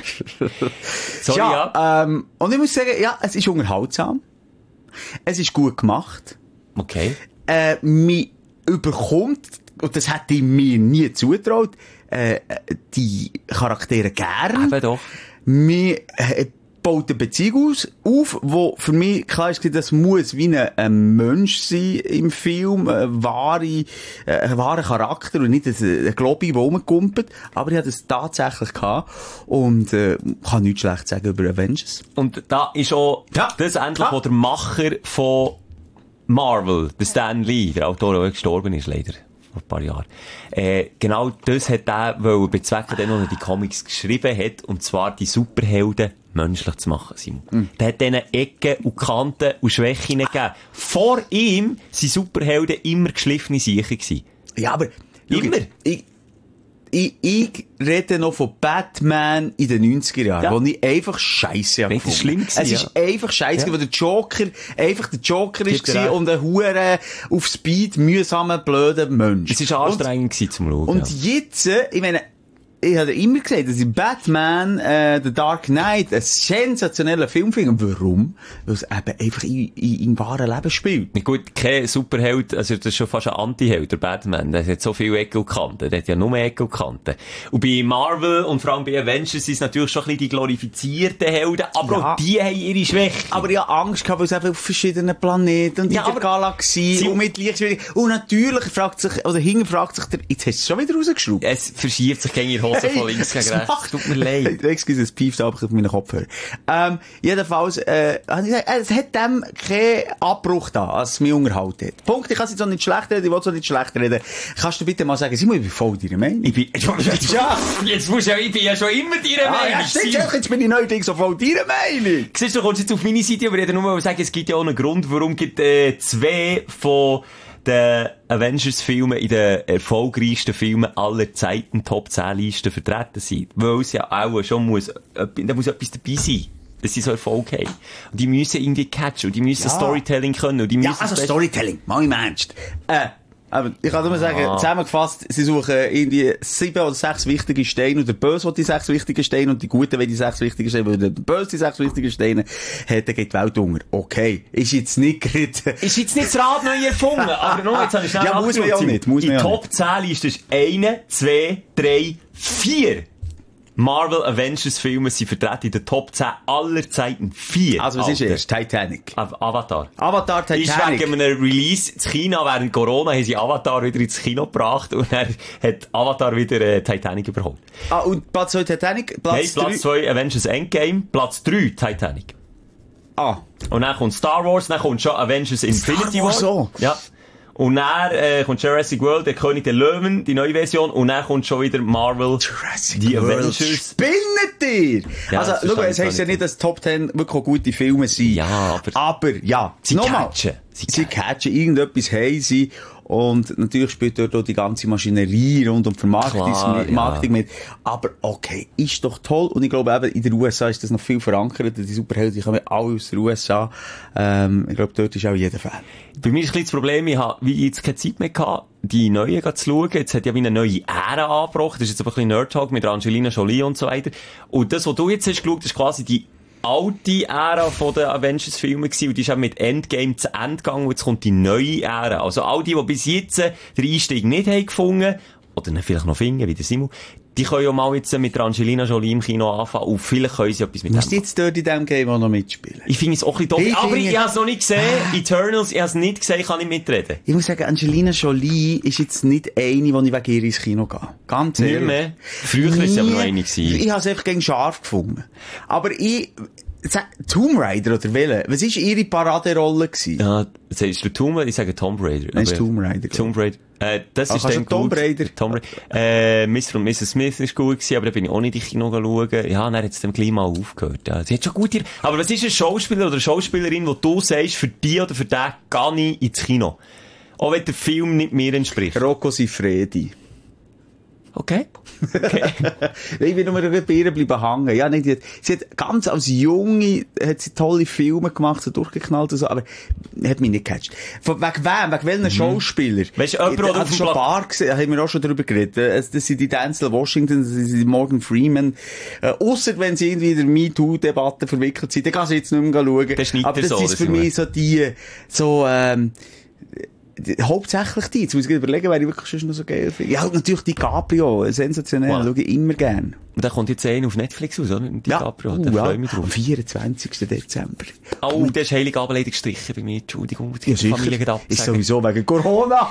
Sorry, ja, ja. Ähm, und ich muss sagen, ja, es ist unterhaltsam. Es ist gut gemacht. Okay. Äh, mich überkommt, und das hätte ich mir nie zugetraut, äh, die Charaktere gern. Eben doch. Mir äh, baut eine Beziehung aus, auf, wo für mich klar ist, das muss wie ein, ein Mensch sein im Film, ein wahre, äh, ein wahrer Charakter und nicht ein, ein Globi, der rumkumpelt. Aber ich hatte das tatsächlich gehabt und äh, kann nichts schlecht sagen über Avengers. Und da ist auch Ja. das endlich, Ja. wo der Macher von Marvel, der Stan Lee, der Autor, der gestorben ist, leider, vor ein paar Jahren, äh, genau das hat er wollen bezwecken, den, als er die Comics geschrieben hat, und zwar die Superhelden menschlich zu machen, Simon. Mhm. Der hat denen Ecken und Kanten und Schwächen gegeben. Vor ihm sind Superhelden immer geschliffene Siechen gewesen. Ja, aber... Immer. Ich, ich, ich rede noch von Batman in den neunziger Jahren, Ja. wo ich einfach scheisse habe Das ist gefunden. schlimm gewesen, Es ist einfach scheisse, Ja. wo der Joker einfach der Joker ist Gibt er und ein hure auf Speed mühsamer, blöder Mensch. Es war anstrengend gewesen zum Schauen. Und ja. jetzt, äh, ich meine, ich habe immer gesagt, dass ich Batman, äh, The Dark Knight, ein sensationeller Film finde. Warum? Weil es eben einfach in, in, im wahren Leben spielt. Na gut, kein Superheld, also das ist schon fast ein Anti-Held, der Batman. Der hat so viele Ecken und Kanten. Der hat ja nur Ecken und Kanten. Und bei Marvel und vor allem bei Avengers sind es natürlich schon ein bisschen die glorifizierten Helden, aber Ja. auch die haben ihre Schwächen. Aber ich habe Angst gehabt, weil es einfach auf verschiedenen Planeten und Ja, in der aber- Galaxie Sie- und mit Lichtgeschwindigkeit. Und natürlich fragt sich, oder hinterfragt sich der, jetzt hast du es schon wieder rausgeschraubt. Es verschiebt sich gegen die Hose von links gegen was rechts. macht- Tut mir leid. Excuse, es pieft ab auf meinen Kopfhörer. Ähm, jedenfalls, äh, habe ich gesagt, äh, es hat dem keinen Abbruch da, als es mich unterhalten hat. Punkt, ich kann es jetzt auch nicht schlecht reden, ich will es auch nicht schlecht reden. Kannst du bitte mal sagen, Simon, ich bin voll deiner Meinung. Ich bin, ja, jetzt musst du ja, ich bin ja schon immer deiner Ah, ja, Meinung. stimmt, Simon. jetzt bin ich neuerdings so voll deiner Meinung. Siehst du, du kommst jetzt auf meine Seite, aber ich hätte nur mal sagen, es gibt ja auch einen Grund, warum gibt, äh, zwei von den Avengers-Filmen in den erfolgreichsten Filmen aller Zeiten Top zehn Listen vertreten sind. Weil es ja auch schon muss, da muss etwas dabei sein, dass sie so Erfolg haben. Und die müssen irgendwie catchen, und die müssen Ja. Storytelling können, und die müssen... Ja, also das Beste- Storytelling, mal im Ernst. Äh, aber ich kann nur sagen, Ah. zusammengefasst, sie suchen irgendwie sieben oder sechs wichtige Steine, und der Böse will die sechs wichtigen Steine, und die Guten will die sechs wichtigen Steine, weil der Böse die sechs wichtigen Steine hat, dann geht die Welt unter. Okay. Ist jetzt nicht gerade... Ist jetzt nicht das Rad neu erfunden, aber noch, jetzt habe ich schnell Ja, muss man ja auch nachgeschaut. nicht, muss man Die ja Top zehn Liste ist eins, zwei, drei, vier Marvel Avengers Filme sind vertreten in den Top zehn aller Zeiten. Vier. Also, was ist Alter. erst? Titanic. Av- Avatar. Avatar, Ist Titanic. wegen einem Release in China während Corona haben sie Avatar wieder ins Kino gebracht, und dann hat Avatar wieder äh, Titanic überholt. Ah, und Platz zwei Titanic, Platz Hey, Platz drei... zwei Avengers Endgame, Platz drei Titanic. Ah. Und dann kommt Star Wars, dann kommt schon Avengers Infinity Wars War. auch? Ja. Und dann äh, kommt Jurassic World, der König der Löwen, die neue Version. Und dann kommt schon wieder Marvel, Jurassic die World. Avengers. Spinnet ihr? Ja, also, das schau, verstehe es ich heisst ja nicht. nicht, dass Top Ten wirklich auch gute Filme sind. Ja, aber- Aber, ja. Sie Nochmal. catchen. Sie Sie catchen. Irgendetwas haben sie. Und natürlich spielt dort auch die ganze Maschinerie rund um die Vermarktung, Klar, mit, ja. Marketing mit. Aber okay, ist doch toll. Und ich glaube eben, in den U S A ist das noch viel verankert. Die Superhelden, die kommen alle aus den U S A. Ähm, ich glaube, dort ist auch jeder Fan. Bei mir ist ein bisschen das Problem, ich habe wie jetzt keine Zeit mehr gehabt, die neuen zu schauen. Jetzt hat ja wie eine neue Ära angebrochen. Das ist jetzt einfach ein bisschen Nerd-Talk mit Angelina Jolie und so weiter. Und das, was du jetzt hast geschaut, ist quasi die alte Ära von den Avengers-Filmen gewesen, und die ist auch mit Endgame zu Ende gegangen, und jetzt kommt die neue Ära. Also all die, die bis jetzt den Einstieg nicht haben gefunden, oder ihn vielleicht noch finden, wie der Simon, die können ja mal jetzt mit der Angelina Jolie im Kino anfangen, und vielleicht können sie etwas mit Musst du dem jetzt dort in diesem Game auch noch mitspielen? Ich finde es auch ein bisschen doof. Ich Aber finde- ich habe es noch nicht gesehen. Eternals, ich habe es nicht gesehen, kann ich mitreden. Ich muss sagen, Angelina Jolie ist jetzt nicht eine, die ich wegen ihr ins Kino gehe. Ganz ehrlich. Nicht mehr. Früher war sie aber noch eine gewesen. Ich habe es einfach gegen scharf gefunden. Aber ich... Sag, Tomb Raider oder welche? Was war ihre Paraderolle gewesen? Ja, sagst du Tomb Raider? Ich sage Tomb Raider. Nein, es ist Aber- Tomb Raider, glaub Tomb Raider. Äh, das Ach, ist kannst dann du Tomb gut. Raider? Tomb Raider. Äh, Mister und Misses Smith ist gut gewesen, aber da bin ich auch nicht in die Kino schauen. Ja, dann hat es dem gleich mal aufgehört. Ja, sie hat schon gut hier. Aber was ist ein Schauspieler oder eine Schauspielerin, wo du sagst, für die oder für den gehe ich ins Kino? Auch wenn der Film nicht mir entspricht. Rocco Siffredi. Okay. okay. Ich bin nur bei ihr bleiben hängen. Ja, nicht, die, sie hat ganz als Junge, hat sie tolle Filme gemacht, so durchgeknallt und so, aber hat mich nicht gecatcht. Von, wegen wem? Wegen welchen mhm. Schauspieler? Weißt du, jemand, oder auf schon ein paar gesehen, haben wir auch schon darüber geredet. Das, das sind die Denzel Washington, das sind die Morgan Freeman. Äh, ausser wenn sie irgendwie in der MeToo-Debatte verwickelt sind, dann kann sie jetzt nicht mehr schauen. Das aber das so, ist für mich so die, so, ähm, hauptsächlich die. Jetzt muss ich überlegen, wer ich wirklich schon noch so geil finde. Ja, natürlich DiCaprio. Sensationell. Wow. Schaue ich immer gern. Und da kommt jetzt einer auf Netflix raus, oder? DiCaprio. Ja, Da uh, freue ich ja. mich drauf. Am vierundzwanzigsten Dezember. Oh, der ist Heiligabend leider gestrichen bei mir. Entschuldigung, die Ja, Familie geht ab. ist sowieso wegen Corona.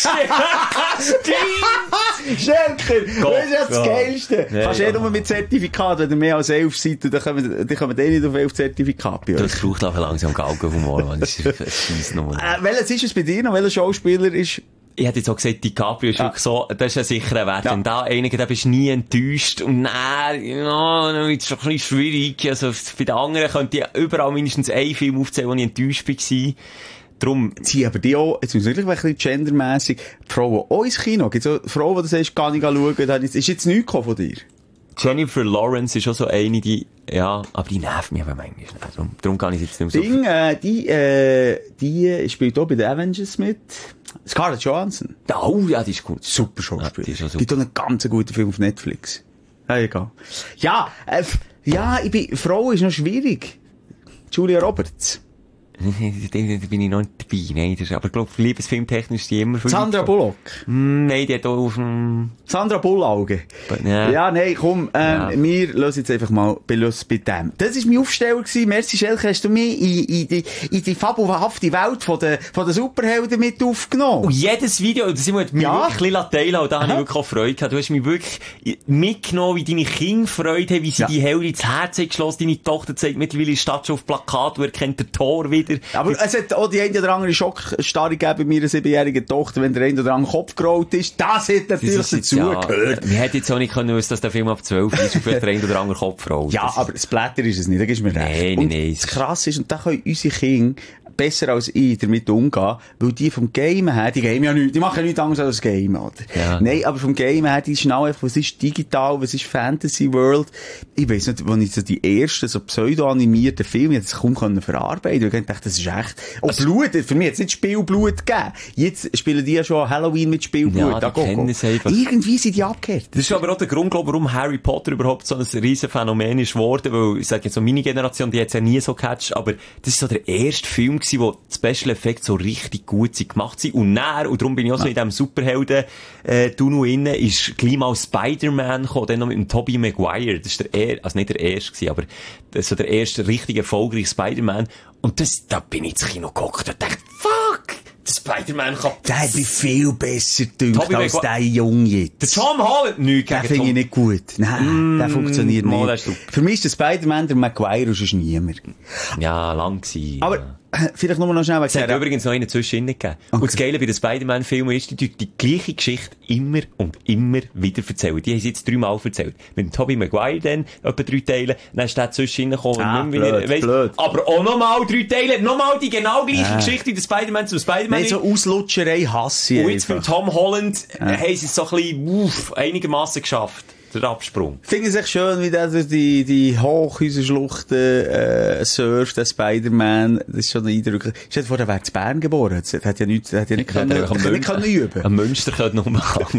Schelker, das ist ja das Geilste. Ja, Kannst du ja. eh nur mit Zertifikat, wenn du mehr als elf Seiten, dann kommen, dann kommen die nicht auf elf Zertifikate. Das braucht einfach langsam Galgenhumor, man. Das ist ein Scheissnummer. Äh, welches ist es bei dir noch? Welcher Schauspieler ist... Ich hätte jetzt auch gesagt, DiCaprio ist Ja. wirklich so, das ist ein sicherer Wert. Ja. Wenn da einige, da bist du nie enttäuscht. Und nein, ja, no, ist schon ein bisschen schwierig. Also, bei den anderen könnte ich überall mindestens einen Film aufzählen, wo ich enttäuscht war. Drum, Sie aber die auch, jetzt muss ich wirklich ein bisschen gendermässig, die Frauen auch ins Kino. Gibt es auch Frauen, die du sagst, gar nicht schauen, dann ist ist jetzt nichts gekommen von dir? Jennifer Lawrence ist auch so eine, die, ja, aber die nervt mich aber manchmal nicht. Darum, darum kann ich jetzt nicht mehr so. Ding, äh, die, äh, die spielt auch bei den Avengers mit. Scarlett Johansson. Oh, ja, die ist gut. Super Ja, Schauspieler. die ist auch super. Gibt auch einen ganz guten Film auf Netflix. Ja, egal. Ja, äh, f- ja, ich bin, Frau ist noch schwierig. Julia Roberts. Da bin ich noch nicht dabei. Nein, das ist, aber ich glaube, liebesfilmtechnisch ist die immer für Sandra Bullock. Hm, nein, die hat auch auf dem... Sandra Bullauge. Ja. Ja, nein, komm, ähm, Ja. wir lassen jetzt einfach mal bei Los bei dem. Das war mein Aufsteller gewesen. Merci, Schelke, hast du mich in, in die, in die fabelhafte Welt von den, von den Superhelden mit aufgenommen? Und jedes Video, das hat mich Ja. wirklich ein bisschen teilen und da habe ich Aha. wirklich auch Freude gehabt. Du hast mich wirklich mitgenommen, wie deine Kinder Freude haben, wie sie Ja. die Helden ins Herz haben geschlossen. Deine Tochter zeigt mittlerweile in der Stadt schon auf Plakat, wer kennt den Tor wieder. Aber es hat auch die eine oder andere Schockstarre gegeben bei meiner siebenjährigen Tochter, wenn der eine oder andere Kopf gerollt ist. Das hat natürlich Das ist dazu jetzt, ja, gehört. wir hätten jetzt auch nicht können wissen, dass der Film ab zwölf ist, auf der ein oder andere Kopf rollt. Ja, Das- aber das Blätter ist es nicht, da gibst du mir recht. Nein, Und nein, nein. das Krasse ist, und da können unsere Kinder besser als ich damit umgehen, weil die vom Game her, die game ja nichts, die machen ja nichts anderes als Game, oder? Ja. Nein, aber vom Game her, die schnell einfach, was ist digital, was ist Fantasy World. Ich weiss nicht, als ich so die ersten, so pseudo-animierten Filme, jetzt kaum können verarbeiten, weil ich dachte, das ist echt, oh, Blut, für mich hat es nicht Spielblut gegeben. Jetzt spielen die ja schon Halloween mit Spielblut. Ja, die Da, go, go. kennen es einfach. Irgendwie sind die abgekehrt. Das ist aber auch der Grund, glaube ich, warum Harry Potter überhaupt so ein riesen Phänomen ist geworden, weil, ich sage jetzt so, meine Generation, die hat es ja nie so gecatcht, aber das ist so der erste Film gewesen, wo die Special Effects so richtig gut sind gemacht sind. Und näher, und darum bin ich auch so in diesem Superhelden, äh, Tunnel innen, ist gleich mal Spider-Man gekommen, dann noch mit dem Tobey Maguire. Das ist der er, also nicht der erste gewesen, aber das ist so der erste richtig erfolgreiche Spider-Man. Und das, da bin ich ins Kino geguckt und dachte, fuck! Der Spider-Man kann... Der hat mich viel besser gedacht Tobey als Maguire- der Junge jetzt. Der Tom Holland, nichts Den gegen finde ich Tom. nicht gut. Nein, der funktioniert mal, nicht. der ist super. Für mich ist der Spider-Man der Maguire und sonst niemand. Ja, lang gewesen. Aber äh, vielleicht nur noch schnell wegen Es hat der- übrigens noch einen zwischendrin gegeben. Und das Geile bei den Spider-Man-Filmen ist, die tun die gleiche Geschichte immer und immer wieder erzählen. Die haben sie jetzt dreimal erzählt. Mit dem Tobey Maguire dann, etwa drei Teile, dann ist der zwischendrin gekommen. Ah, und nicht mehr- blöd, weiss- blöd. Aber auch nochmal drei Teile, nochmal die genau gleiche Geschichte wie der Spider-Man zum Spider-Man. Nein, so Auslutscherei hasse ich und jetzt mit einfach. Tom Holland äh, haben sie es so ein bisschen, uff, einigermaßen geschafft. Der Absprung. Ich finde es echt schön, wie der durch die, die Hochhäuserschluchten äh, surft, der Spider-Man. Das ist schon ein Eindruck. Stell dir vor, der wäre in Bern geboren. Das hat ja nicht, hat ja nicht können, einfach am hat nicht können üben. Ein Münster könnte noch machen.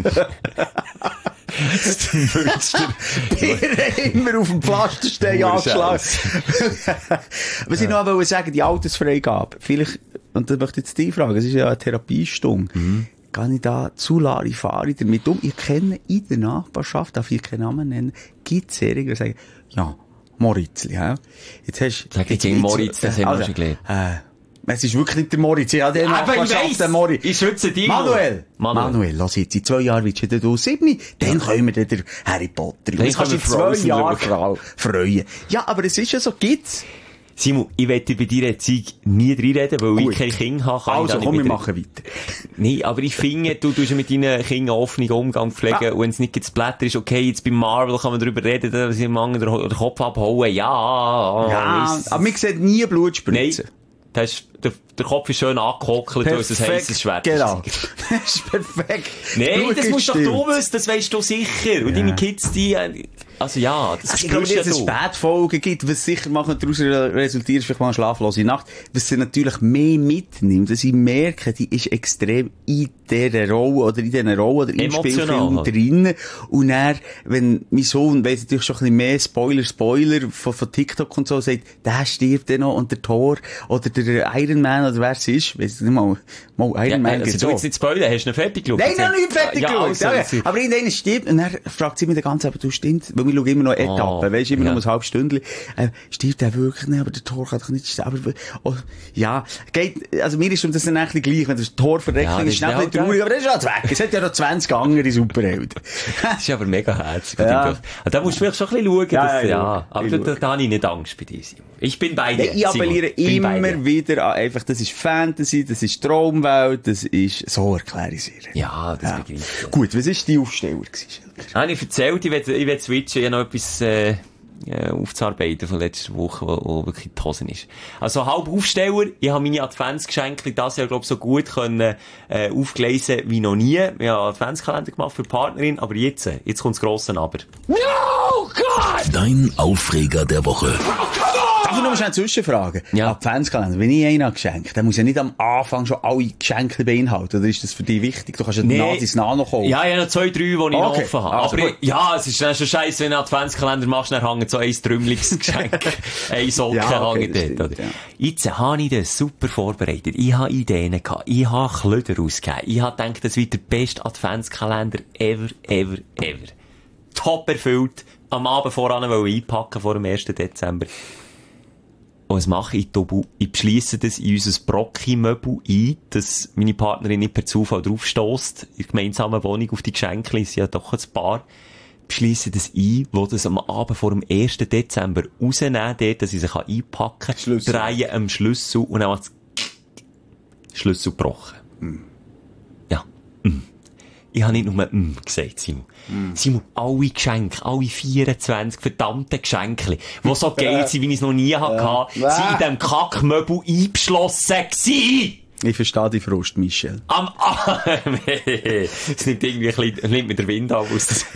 Das ist der Münster. Bier immer auf dem Pflasterstein Nur angeschlagen. Was ich noch wollte sagen, die Altersfreigabe. Vielleicht, und das möchte ich jetzt dich fragen, es ist ja eine Therapiestunde. Mhm. Gehe ich da zu Larifari damit um? Ich kenne in der Nachbarschaft, darf ich keinen Namen nennen, gibt es Serien, die sagen, ja, Moritzli, hä? Jetzt hast Sag jetzt nicht Moritz, das haben wir also, schon gelernt. Äh, es ist wirklich nicht der Moritz, ich habe den Aber ich Nachbarschaft, weiss, den Moritz. ich schütze dich. Manuel! Manuel. Manuel, lass jetzt, in zwei Jahren willst du du sieben, dann können wir dann den Harry Potter. Dann Das kannst du in können wir zwei Frozen Jahren schauen. freuen. Ja, aber es ist ja so, gibt's. Simon, ich werde bei deiner Erziehung nie reinreden, weil Gut. ich kein Kind habe. Kann Also, ich da komm, nicht wir mit- machen weiter. Nein, aber ich finde, du tust ja mit deinen Kindern offenen Umgang pflegen. Ja. Und wenn es nicht das Blätter ist, okay, jetzt bei Marvel kann man darüber reden, dass sie dem anderen den Kopf abhauen. Ja, Ja, weiss- aber man sieht nie Blut spritzen. Nein. Da ist, der, der Kopf ist schön angekockelt, weil es ein heisses Schwert genau. ist. Das ist perfekt. Nein, das musst doch stimmt. du wissen, das weisst du sicher. Und Ja. deine Kids, die, also ja, das Also ist ich glaube nicht, ja dass es du. Spätfolgen gibt, was sicher machen daraus resultiert, ist vielleicht mal eine schlaflose Nacht. Was sie natürlich mehr mitnimmt, dass ich merke, die ist extrem in dieser Rolle oder in dieser Rolle oder im Emotional, Spielfilm halt. drin. Und dann, wenn mein Sohn weiss natürlich schon ein bisschen mehr Spoiler, Spoiler von, von TikTok und so, sagt, der stirbt dann noch und der Thor oder der Iron Man oder wer es ist, weiss ich nicht mal, mal Iron Ja, Man also gibt's du auch. jetzt nicht spoilern, hast du ihn fertig geschaut? Nein, noch nicht fertig ja, geschaut. also, Ja, ja. also, Aber irgendeiner stirbt und dann fragt sie mich den ganzen, aber du stimmt, weil wir schauen immer noch Etappen, Oh, weisst du, immer ja. noch ein halbes Stündchen. Äh, stirbt der wirklich nicht, aber der Tor kann doch nicht sterben. Aber, oh, ja, geht, also mir ist das dann eigentlich gleich, wenn der Tor verreckt, Ja, dann das ist schnell ist ein bisschen ja- traurig, aber das ist schon weg. Es hat ja noch zwanzig andere Superhelden. Das ist aber mega herzig. Ja. Ja. Da musst du vielleicht schon ein bisschen schauen. Ja, dass, ja, ja, ja. Aber Ich da, schaue. da, da habe ich nicht Angst bei dir, Simon. Ich bin bei dir. Ich appelliere Simon. Ich bin bei immer dir. wieder an, einfach, das ist Fantasy, das ist Traumwelt, das ist, so erkläre ich es ihr. Ja, das Ja. begreife ich. Gut, was ist die Aufsteller gewesen? Habe ich erzählt, ich will, ich will switchen, ich habe noch etwas, äh, äh, aufzuarbeiten von letzter Woche, wo, wo wirklich die Hosen ist. Also halb Aufsteller, ich habe meine Adventsgeschenke das Jahr, glaube ich, so gut können, äh, aufgelesen wie noch nie. Ich habe Adventskalender gemacht für die Partnerin, aber jetzt, äh, jetzt kommt das grosse Aber. Dein Aufreger der Woche. Darf ich noch mal schnell zwischenfragen? Ja. Adventskalender, wenn ich einen habe geschenkt, dann muss ja nicht am Anfang schon alle Geschenke beinhalten, oder ist das für dich wichtig? Du kannst ja Nee. nee. das Nano kaufen. Ja, ich habe noch zwei, drei, die ich noch Okay. offen habe. Also aber gut. ich, ja, es ist dann schon scheiße, wenn du einen Adventskalender machst, dann hängt so ein Trümmelingsgeschenk, ein Socken Ja, okay, hängt das dort, stimmt, oder? ja. Jetzt habe ich das super vorbereitet. Ich habe Ideen gehabt. Ich habe Klöder ausgegeben. Ich habe gedacht, das wird der beste Adventskalender ever, ever, ever. Top erfüllt. Am Abend voran wollte ich einpacken vor dem ersten Dezember. Und was mache ich? Tobu? Ich beschliesse das in unser Brocki-Möbel ein, dass meine Partnerin nicht per Zufall drauf stösst, in der gemeinsamen Wohnung auf die Geschenke, ist ja doch ein paar. Beschliesse das ein, wo das am Abend vor dem ersten Dezember rausnehmen, dort, dass ich sie einpacken kann, Schlüssel. drehen am Schlüssel und dann macht es Schlüssel gebrochen. Ja. Mm. Ich habe nicht nur mm gesagt, Simon. Simon, alle Geschenke, alle vierundzwanzig verdammte Geschenke, die so geil sind, wie ich es noch nie hatte, Ja. sind in diesem Kackmöbel eingeschlossen gewesen. Ich verstehe die Frust, Michel. Am, ah, es nimmt irgendwie ein bisschen, nimmt mir der Wind ab aus. Das.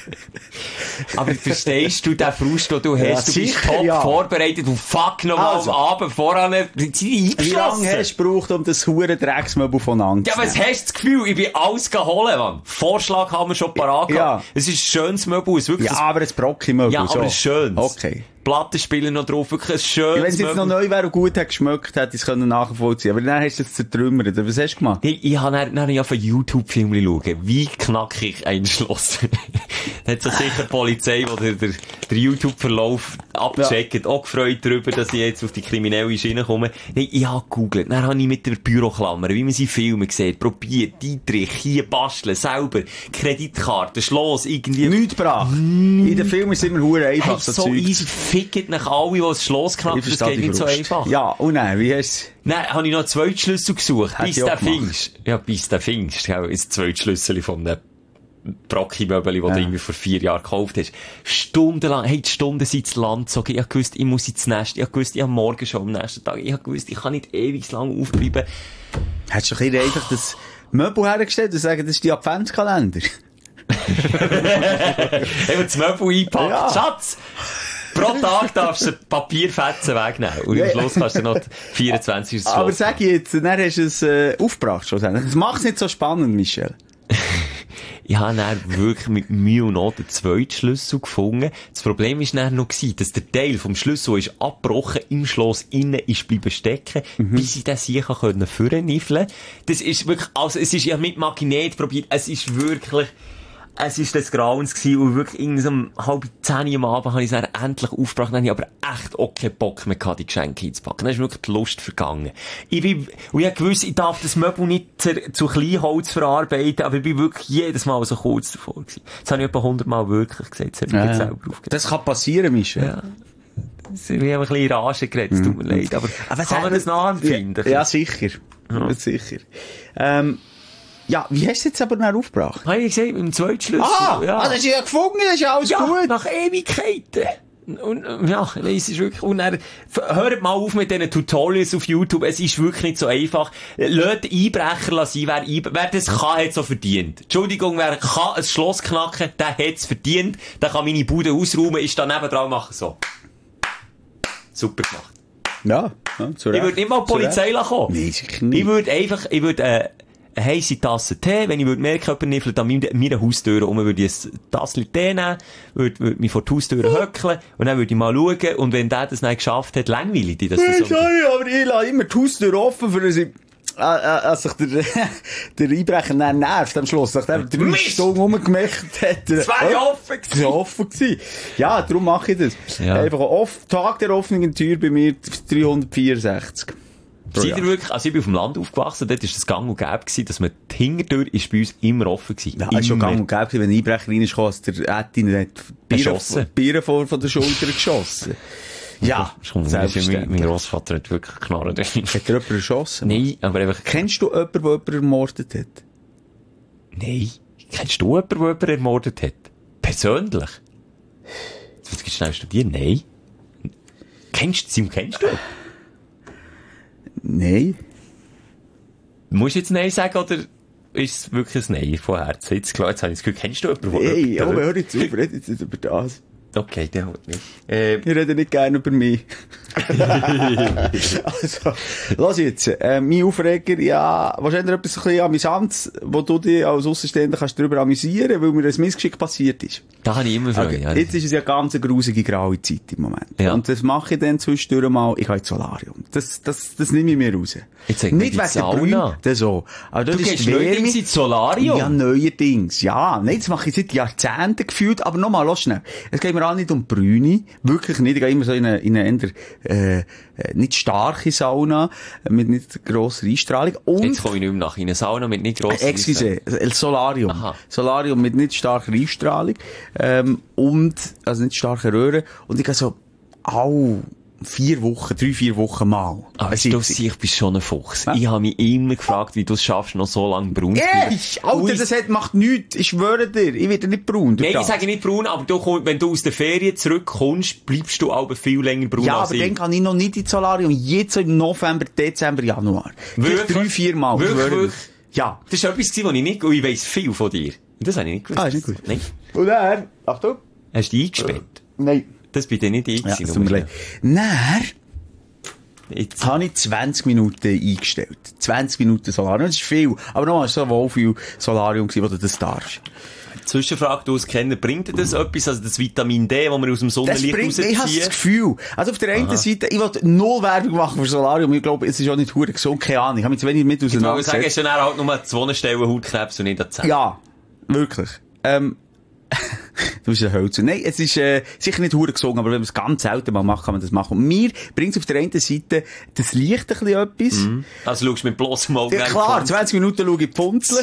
Aber verstehst du den Frust, den du Ja, hast? Du bist sicher, top ja. vorbereitet und fuck nochmal Also. am Abend voran, sind sie Wie lange eingeschlossen. hast du gebraucht, um das hure Drecksmöbel voneinander Ja, zu was nehmen? hast du das Gefühl? Ich bin alles geholt, Mann. Vorschlag haben wir schon parat Ja. gehabt. Es ist ein schönes Möbel, es ist wirklich Ja, aber ein Brocki-Möbel. Ja, aber so. ein schönes. Okay. Plattenspieler noch drauf, wirklich ein schönes Ja, wenn es jetzt noch Möbel. neu wäre und gut hat geschmeckt, hätte ich es können nachvollziehen. Aber dann hast du es zertrümmert. Was hast du gemacht? Ich, ich habe dann, dann auf einen YouTube-Film schauen, wie knackig ein Schloss. Da hat sich sicher die Polizei, die der, der, der YouTube-Verlauf abcheckt, auch gefreut darüber, dass ich jetzt auf die kriminelle Schiene komme. Nee, ich habe gegoogelt, dann habe ich mit der Büroklammer, wie man sie Filme sieht, probiert, Dietrich, hier basteln, selber, Kreditkarte, Schloss, irgendwie. Nichts gebracht. In den Filmen ist es immer hure einfach, Hey, so, so Zeug. easy, fickt nach alle, die das Schloss knacken, Ich das verstehe geht die nicht so Frust. einfach. Ja, und dann, wie hast Nein, habe ich noch einen zweiten Schlüssel gesucht, Hätte bis ich auch der gemacht. findest. Ja, bis der findest, gell, ist das zweite Schlüssel von einem Brocki-Möbel, das Ja. du irgendwie vor vier Jahren gekauft hast. Stundenlang, hey, die Stunden sind ins Land gezogen. Ich habe gewusst, ich muss ins Nest. Ich habe gewusst, ich habe morgen schon am nächsten Tag. Ich habe gewusst, ich kann nicht ewig lang aufbleiben. Hättest du doch hier einfach das Möbel hergestellt und sagen, das ist die Adventskalender? Eben das Möbel einpacken. Ja. Schatz! Pro Tag darfst du Papierfetzen wegnehmen. Und Ja. am Schluss kannst du noch vierundzwanzig ins Aber Schloss. sag ich jetzt, dann hast du es äh, aufgebracht schon. Das macht es nicht so spannend, Michel. Ich habe dann wirklich mit Mühe und Not den zweiten Schlüssel gefunden. Das Problem war dann noch gewesen, dass der Teil vom Schlüssel ist abgebrochen, im Schloss innen ist bleiben stecken, bis ich den sicher können vorniffeln. Das ist wirklich, also es ist ja mit Magnet probiert, es ist wirklich, es ist des Grauens gewesen und wirklich irgendwie so um halb zehn am Abend habe ich es dann endlich aufgebracht, dann habe ich aber echt auch keinen Bock mehr gehabt, die Geschenke einzupacken. Dann ist wirklich die Lust vergangen. Ich bin, und ich habe gewusst, ich darf das Möbel nicht zu, zu Kleinholz verarbeiten, aber ich bin wirklich jedes Mal so kurz davor gewesen. Das habe ich etwa hundert Mal wirklich gesagt, das habe ich Ja, jetzt ja. selber aufgegeben. Das kann passieren, Michel. Ja. Wir haben ein bisschen in Rage geredet, es tut mir leid, aber, Aber kann man sag- es nachempfinden? Ja, sicher. Ja. Sicher. Ähm, ja, wie hast du es jetzt aber dann aufgebracht? Habe ich gesagt, mit dem zweiten Schlüssel. Ah, ja. ah, das ist ja gefunden, das ist ja alles ja, gut. nach Ewigkeiten. Und, ja, es ist wirklich, und dann, hört mal auf mit diesen Tutorials auf YouTube, es ist wirklich nicht so einfach. Lasst Einbrecher sein, wer, Einbre- wer das kann, hat es so verdient. Entschuldigung, wer kann ein Schloss knacken, der hat es verdient, der kann meine Bude ausräumen, ist da nebendran machen, so. Super gemacht. Ja, ja zu Recht. Ich würde nicht mal die Polizei kommen. Nein, sicher nicht. Ich würde einfach, ich würde, äh, eine heisse Tasse Tee, wenn ich würde merken, jemand niffelt an meiner, meiner Haustür um, würde ich ein Tassel Tee nehmen, würde, würde mich vor die Haustür höckeln und dann würde ich mal schauen und wenn der das nicht geschafft hat, langweilig die das Hey, so. sorry, aber ich lasse immer die Haustür offen, für dass ich, äh, äh, als sich der, der Einbrecher dann nervt am Schluss, nachdem er drei Mist! Stunden rumgemacht hat. Das wäre ja offen Das war offen gewesen. Ja, darum mache ich das. Ja. Einfach off, Tag der offenen Tür bei mir dreihundertvierundsechzig. Seid ihr wirklich, also ich bin auf dem Land aufgewachsen, dort war das gang und gäbe gewesen, dass man die Hintertür ist bei uns immer offen gewesen. Ja, ist schon Immer. gang und gäbe gewesen, wenn ein Einbrecher reinkam, als der Ättin hat Bier, Beschossen. Bier vor von der Schulter geschossen. Ja, Schon, mein, mein Grossvater hat wirklich geknarrt. Hat er jemanden erschossen? Nein, aber einfach... Kennst du jemanden, der jemanden ermordet hat? Nein. Kennst du jemanden, der jemanden ermordet hat? Persönlich? Jetzt muss ich schnell studieren. Nein. Kennst du, Sim, kennst du? Nein. Musst du jetzt Nein sagen, oder ist es wirklich ein Nein von Herzen? Jetzt, klar, jetzt habe ich das Gefühl, kennst du jemanden, der Hey, jemanden- aber hör jetzt auf, red jetzt nicht über das. Okay, der halt nicht. Äh, Ich rede nicht gerne über mich. Also, lass jetzt. Äh, mein Aufreger, ja, wahrscheinlich etwas ein bisschen Amüsantes, wo du dich als Aussenstehender kannst darüber amüsieren, weil mir ein Missgeschick passiert ist. da habe ich immer Freude. Okay. Ja. Jetzt ist es ja ganz eine grusige graue Zeit im Moment. Ja. Und das mache ich dann zwischendurch mal, ich gehe ins Solarium. Das, das, das nehme ich mir raus. Jetzt sag mir Nicht die wegen der Sauna. Brühe, das so. Aber das Du ist gehst die neuerdings Wärme. ins Solarium? Ja, neuerdings. Ja, nein, das mache ich seit Jahrzehnten gefühlt. Aber nochmal, lass schnell. Es geht mir auch nicht um die Brüne. Wirklich nicht. Ich gehe immer so in eine, in eine eher, äh, äh, nicht starke Sauna, äh, mit nicht grosser Einstrahlung. Und, Jetzt komme ich nicht mehr nach. In eine Sauna mit nicht grosser excuse, El Solarium. Aha. Solarium mit nicht starker Einstrahlung, ähm, und, also nicht starke Röhre. Und ich gehe so, au, vier Wochen, drei, vier Wochen mal. Ah, Eine weißt du, Sitzung. ich bin schon ein Fuchs. Ja. Ich habe mich immer gefragt, wie du es schaffst, noch so lange braun zu bleiben. Ey, Alter, das hat, macht nichts. Ich schwöre dir, ich werde nicht braun. durch Nein, ich das. sage nicht braun, aber du, komm- wenn du aus der Ferien zurückkommst, bleibst du aber viel länger braun Ja, als aber ich. dann kann ich noch nicht ins Solarium. Jetzt so im November, Dezember, Januar. Wirklich? Vielleicht drei, vier Mal. ich Wirklich, schwöre dir. wirklich? Ja. Das ist etwas gewesen, was ich nicht, und ich weiss viel von dir. Und das habe ich nicht gewusst. Ah, ist nicht gut. Nein. Und dann, Achtung. Hast du dich eingesperrt? Nein. Das bin ich nicht ich Ja, gewesen, es tut mir nur leid. Dann Jetzt. habe ich zwanzig Minuten eingestellt. zwanzig Minuten Solarium. Das ist viel. Aber nochmal, es war so wohl viel Solarium gewesen, wo du das darfst. Zwischenfrage, du als Kenner, bringt dir das etwas? Also das Vitamin D, das wir aus dem Das Sonnenlicht bringt, ich habe das rausziehen? Gefühl. Also auf der einen Seite, ich will null Werbung machen für Solarium. Ich glaube, es ist auch nicht verdammt gesund. Keine Ahnung. Ich habe mich zu wenig mit Ich wollte sagen, auseinandergesetzt. hast du dann halt nur zwei Stellen Hautkrebs und nicht an zehn. Ja, wirklich. Ähm, du bist ein Hölzer. Nein, es ist äh, sicher nicht verdammt gesund, aber wenn man es ganz selten mal macht, kann man das machen. Und mir bringt es auf der einen Seite das Licht ein bisschen etwas. Mhm. Also schaust du mit bloßem Auge. Ja, klar, zwanzig Minuten schaue ich Pfunzeln.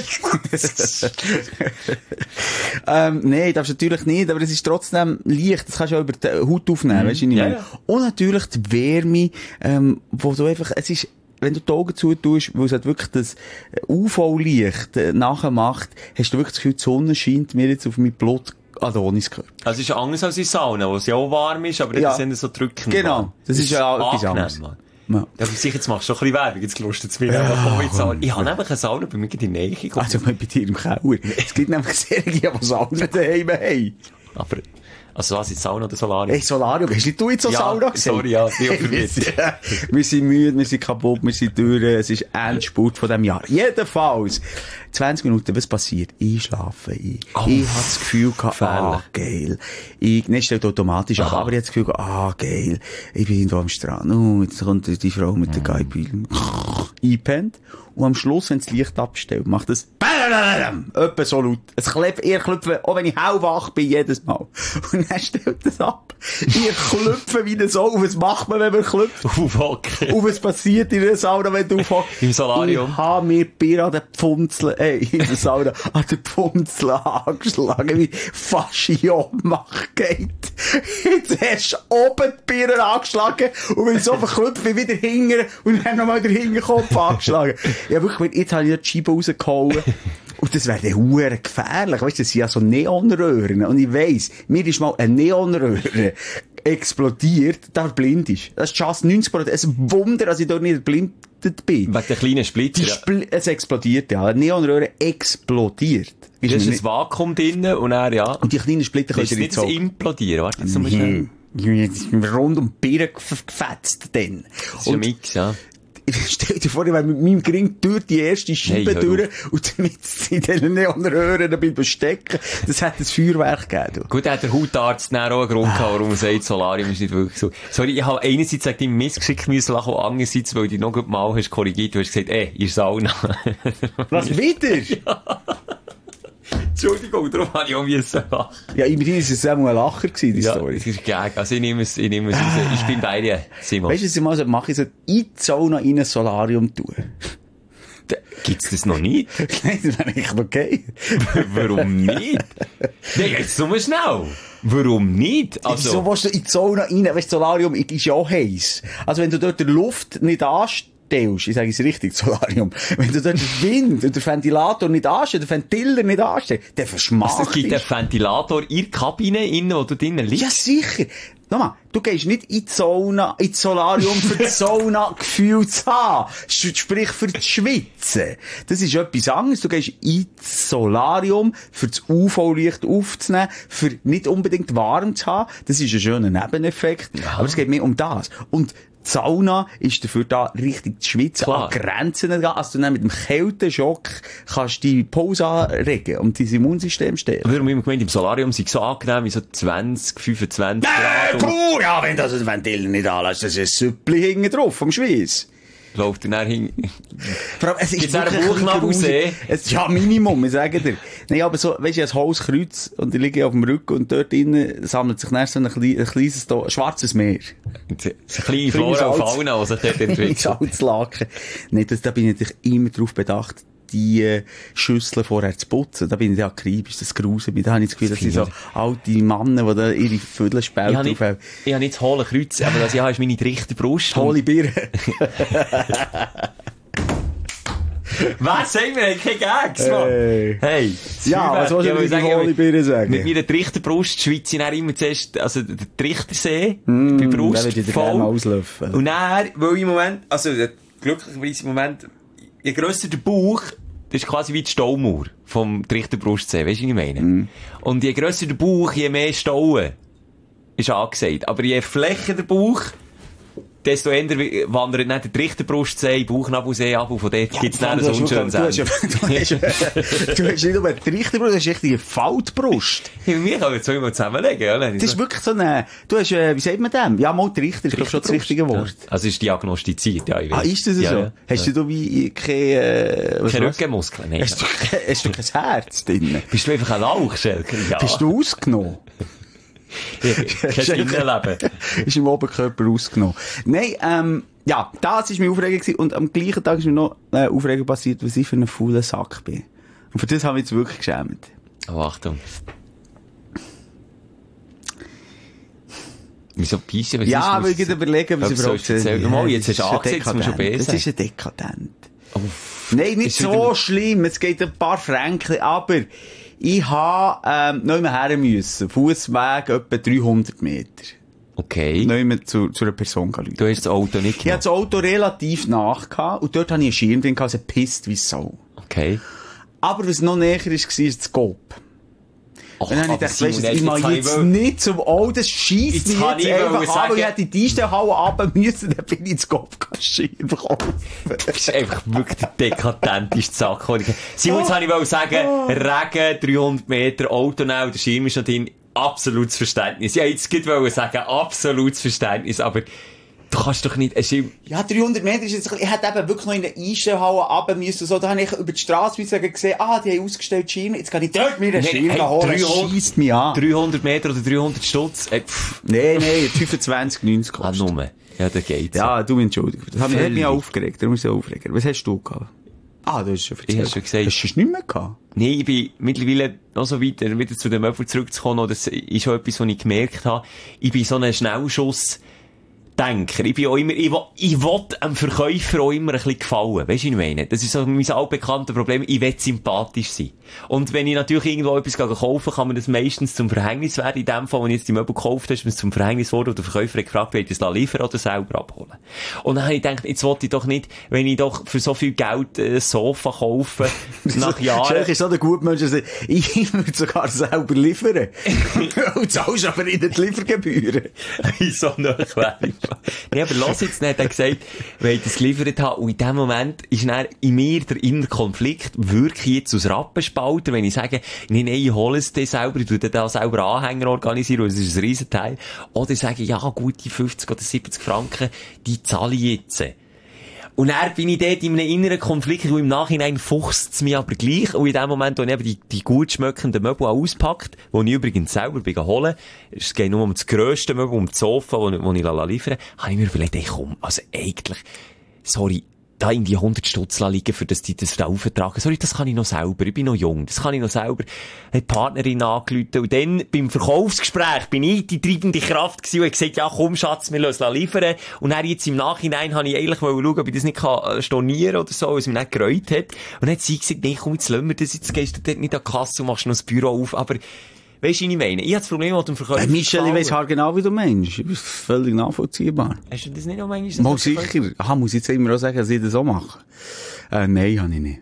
ähm, nein, darfst du natürlich nicht, aber es ist trotzdem Licht. Das kannst du auch über die Haut aufnehmen, mm. weißt du, was ich Ja, meine? ja. Und natürlich die Wärme, ähm, wo du einfach, es ist, wenn du die Augen zutust, weil es halt wirklich das U V-Licht äh, nachher macht, hast du wirklich das Gefühl, die Sonne scheint mir jetzt auf mein Blut Adoniskörper. Also es ist anders als in Sauna, wo es ja auch warm ist, aber Ja. jetzt sind es so drückend. Genau, das ist ja auch etwas angenehm, anderes. Mann. Ja. Ja, aber sicher, jetzt machst du schon ein bisschen Werbung, jetzt lustet es mir ja, in Sauna. Ich habe nämlich eine Sauna bei mir in der Nähe. Also bei dir im Keller. Es gibt nämlich sehr viele, die Saunen daheim haben. Aber, also was, in Sauna oder Solarium? Hey, Solarium, hast nicht du jetzt so Ja, Sauna gesehen? sorry, ja, ich bin Hey, wir, sind, wir sind müde, wir sind kaputt, wir sind durch, es ist Endspurt von diesem Jahr. Jedenfalls, zwanzig Minuten, was passiert? Ich schlafe ein. Oh, ich hatte das Gefühl gehabt, ah, geil. Ich, nicht stellt automatisch ab, Aha. aber ich hatte das Gefühl gehabt, ah, geil. Ich bin irgendwo am Strand, oh, jetzt kommt die Frau mit der Geipil. Einpennt. Und am Schluss, wenn das Licht abstellt, macht es etwa so laut. Es klopft, ihr klopft, auch wenn ich hellwach bin, jedes Mal. Und dann stellt es ab. Ihr klopft wie so. Und was macht man, wenn man klopft? Aufhocken. Und was passiert in der Sauna, wenn du aufhockst? Im Solarium. Ich habe mir Bier an den Pfunzeln, ey, in der Sauna, an den Pfunzeln angeschlagen, wie fast in Ohnmacht geht. Jetzt hast du oben die Bier angeschlagen und wenn ich so verklopft bin, wieder hingern und dann nochmal den Hinterkopf angeschlagen. Ja, wirklich, jetzt habe ich die Scheibe rausgehauen. Und das wäre dann hure gefährlich. Weißt du, das sind ja so Neonröhren. Und ich weiss, mir ist mal eine Neonröhre explodiert, da blind ist. Das ist fast neunzig Prozent. Es ist ein Wunder, dass ich dort nicht erblindet bin. Wegen der kleinen Splitter. Die Spl- es explodiert, ja. Eine Neonröhre explodiert. Da ist ein Vakuum drinnen und dann, ja. Und die kleinen Splitter Das können ist sie nicht nicht das saugen. Implodieren. Warte, jetzt nochmal schnell. Hm. Rund um die Birne gefetzt, dann. Das ist ein Mix, ja. Stell dir vor, ich wäre mit meinem Gring durch die erste Scheibe Hey, durch und damit in diesen Neonröhren bleiben stecken. Das hat ein Feuerwerk gegeben. Du. Gut, da hat der Hautarzt dann auch einen Grund gehabt, warum er sagt, Solarium ist nicht wirklich so. Sorry, ich habe einerseits gesagt, dein Missgeschick müssen lachen, und andererseits, weil du noch gut mal hast korrigiert, du hast gesagt, ey, ihr Sauna. Was, wieder? Entschuldigung, darum habe ich auch müssen lachen. Ja, immerhin war es auch mal ein Lacher gewesen, die Ja, Story. das ist gag. Also ich nehme es, ich nehme es raus. Ich bin bei dir, Simon. Weißt du, was ich mal so mache? Ich so in die Sauna in ein Solarium tun. Da, gibt's das noch nicht? Nein, das wäre echt okay. Warum nicht? Nee, jetzt nur schnell. Warum nicht? Also, Also, wieso willst du in die Sauna rein? Weißt du, das Solarium ist ja auch heiß. Also, wenn du dort die Luft nicht anstellst, ich sage es richtig, Solarium, wenn du dort den Wind und den Ventilator nicht anstellst, den Ventiler nicht anstellst, dann verschmachst es gibt einen Ventilator in der Kabine, innen, wo du drinnen liegst. Ja, sicher. Nochmal, du gehst nicht in die Sauna, in das Solarium, für das Sauna-Gefühl zu haben. Sprich, für das Schwitzen. Das ist etwas anderes. Du gehst in das Solarium, für das U V-Licht aufzunehmen, für nicht unbedingt warm zu haben. Das ist ein schöner Nebeneffekt. Ja. Aber es geht mehr um das. Und die Sauna ist dafür da, richtig zu schwitzen, Klar. an Grenzen zu gehen, als du dann mit dem Kälteschock kannst die Pause anregen und dein Immunsystem stellen. Wir haben immer gemeint, im Solarium sind so angenehm wie so zwanzig, fünfundzwanzig Äh, Grad. Und puh, ja, wenn das ein Ventil nicht anlässt, das ist ein Süppli hinten drauf, vom Schweiss. läuft dann hin. Vor allem, es ist Gibt's auch einen wirklich Bauchnabelsee? gruselig. Es, ja, Minimum, ich sage dir. Nein, aber so, weisst du, ein Holzkreuz, und ich liege auf dem Rücken, und dort drinnen sammelt sich dann so ein, klein, ein kleines, ein schwarzes Meer. Eine kleine Flora und Fauna, die sich dort entwickelt. Salzlaken. Nein, das, da bin ich natürlich immer drauf bedacht, die äh, Schüsseln vorher zu putzen. Da bin ich ja akribisch, das gruselt mich. Da habe ich das Gefühl, das sind so alte Männer, die da ihre Vödelspälte Ich habe drauf nicht, haben. ich habe nicht das hohle Kreuz, aber das ich habe, ist meine Trichterbrust. Hohle Bier. Wer sagt mir, ich habe keine Gags, Mann? Hey. Hey. Ja, was soll ich will mit sagen, hohle Bier sagen? Mit meiner Trichterbrust schweize ich dann immer zuerst, also der Trichtersee, Mm, bei den Brust, würde ich dir gerne mal auslöffeln. Und dann, weil ich im Moment, also glücklicherweise im Moment, je grösser der Bauch, das ist quasi wie die Staumauer vom Trichterbrustsee, weißt du, was ich meine? Mm. Und je grösser der Bauch, je mehr Stauen ist angesagt. Aber je flächer der Bauch, desto eher wandert nicht der Trichterbrustsee, Bauchnabelsee ab, und von dort gibt's dann du ein hast unschönes du hast, Ende. du hast, du hast nicht nur eine Trichterbrust, du hast echt eine Faltbrust. Ja, wir können jetzt mal zusammenlegen, ja? Das ist wirklich so eine, du hast, äh, wie sagt man dem? Ja, mal Trichter ist doch schon das richtige Wort. Ja. Also ist diagnostiziert, ja, ich weiß. Ah, ist das ja, so? Ja. Hast ja. du wie keine, äh, was Keine was? Rückenmuskeln, nein. Hast du, kein- hast du kein Herz drin? Bist du einfach ein Lauch, Schelker? Ja. Bist du ausgenommen? Kein Innenleben. Ist im Oberkörper ausgenommen. Nein, ähm, ja, das war meine Aufregung gewesen. Und am gleichen Tag ist mir noch eine Aufregung passiert, was ich für einen faulen Sack bin. Und für das habe ich jetzt wirklich geschämt. Oh, Achtung. Wieso Pisse? Ja, aber ich überlegen, was ich überhaupt überhaupt erzählen. Mal, jetzt hast du angesetzt, musst du schon dekadent. besser. Das ist ein dekadent. Oh, Nein, nicht Ist so wieder- schlimm. Es geht ein paar Franken, aber ich habe, ähm, noch mehr her müssen. Fussweg etwa dreihundert Meter. okay. Noch mehr zu, zu einer Person gehen. Du hast das Auto nicht Ich hatte genommen. das Auto relativ nach gehabt, und dort hatte ich einen Schirm drin, also pisst wie Sau. Okay. Aber was noch näher war, ist das Gop. Ach, Dann habe ich aber gedacht, weisst du, Simon, ich mag kann jetzt wohl- nicht zum, oh, das scheisst Jetzt mich kann jetzt ich wollen einfach an, weil ich sagen- hätte in die Einstellhalle runter müssen, dann bin ich ins Gop-Schirm kaufen. Das ist einfach wirklich der dekadenteste Sack. den ich- Simon, jetzt wollte ich wollen sagen, Regen, dreihundert Meter, Auto nehmen, der Schirm ist noch drin, absolutes Verständnis. Ja, jetzt wollte ich wollen sagen, absolutes Verständnis, aber du kannst doch nicht einen Schirm... Ja, dreihundert Meter ist jetzt, ein bisschen- ich hätte eben wirklich noch in eine Einstellhalle runter müssen, so, da habe ich über die Strasse gesehen, ah, die haben ausgestellt Schirme, jetzt kann ich dort mir einen Nein, Schirm hey, holen, das dreihundert scheisst mich an. dreihundert Meter oder dreihundert Stutz? Äh, pff, Nein, nein, fünfundzwanzig neunzig ah, kostet. nur. Ja, da geht's. Ja, du mich entschuldigen. Das hat mich, hat mich Völlig. auch aufgeregt, darum ist es aufregen. Was hast du gehabt? Ah, du hast schon erzählt. Ich hab's schon gesagt. Hast du es nicht mehr gehabt? Nee, ich bin mittlerweile noch so weit, wieder zu den Möbeln zurückzukommen, oder das ist schon etwas, was ich gemerkt habe. Ich bin so ein Schnellschuss, Denker. Ich bin auch immer, ich will, ich will einem Verkäufer auch immer ein bisschen gefallen. Weisst du, was ich meine? Das ist so mein altbekanntes Problem. Ich will sympathisch sein. Und wenn ich natürlich irgendwo etwas kaufen kann man das meistens zum Verhängnis werden. In dem Fall, wenn ich jetzt die Möbel gekauft habe, ist mir zum Verhängnis worden und der Verkäufer hat gefragt, will ich das liefern oder selber abholen? Und dann habe ich gedacht, jetzt wollte ich doch nicht, wenn ich doch für so viel Geld ein Sofa kaufe, nach Jahren. Schelke ist so der Gutmensch, der sagt, ich würde sogar selber liefern. Und zahlst aber in den Liefergebühren. So eine Erklärung. Nee, aber lass jetzt nicht, er hat gesagt, wenn ich das geliefert habe, und in dem Moment ist dann in mir der innere Konflikt, wirklich jetzt aus Rappenspalter, wenn ich sage, nein, nein, ich hole es dir selber, ich tue dir da selber Anhänger organisieren, weil es ist ein Riesenteil. Oder ich sage, ja, gut, die fünfzig oder siebzig Franken, die zahle ich jetzt. Und dann bin ich dort in einem inneren Konflikt, und im Nachhinein fuchst es mich aber gleich. Und in dem Moment, wo ich eben die, die gut schmeckenden Möbel auspackt, die ich übrigens selber bin holen, es geht nur um das grösste Möbel, um das Sofa, das ich liefern lasse, habe ich mir überlegt, ey, komm, also eigentlich, sorry, da in die hundert Stutz liegen, für das die das da auftragen. Sorry, das kann ich noch selber. Ich bin noch jung. Das kann ich noch selber. Hat die Partnerin angerufen. Und dann, beim Verkaufsgespräch, bin ich die treibende Kraft gewesen und hab gesagt, ja, komm, Schatz, wir lassen liefern. Und dann jetzt im Nachhinein habe ich eigentlich mal schauen, ob ich das nicht kann stornieren oder so, weil es mich nicht gereut hat. Und dann hat sie gesagt, nee, komm, jetzt lassen wir das, jetzt gehst du dort nicht an die Kasse und machst noch das Büro auf. Aber, weisst du, was ich meine? Ich habe das Problem mit dem Verkäufer. Äh, Michel, ich weiss halt genau, wie du meinst. Das ist völlig nachvollziehbar. Hast du das nicht noch manchmal? Mal sicher. Aha, muss ich jetzt immer auch sagen, dass ich das auch mache? Äh, nein, habe ich nicht.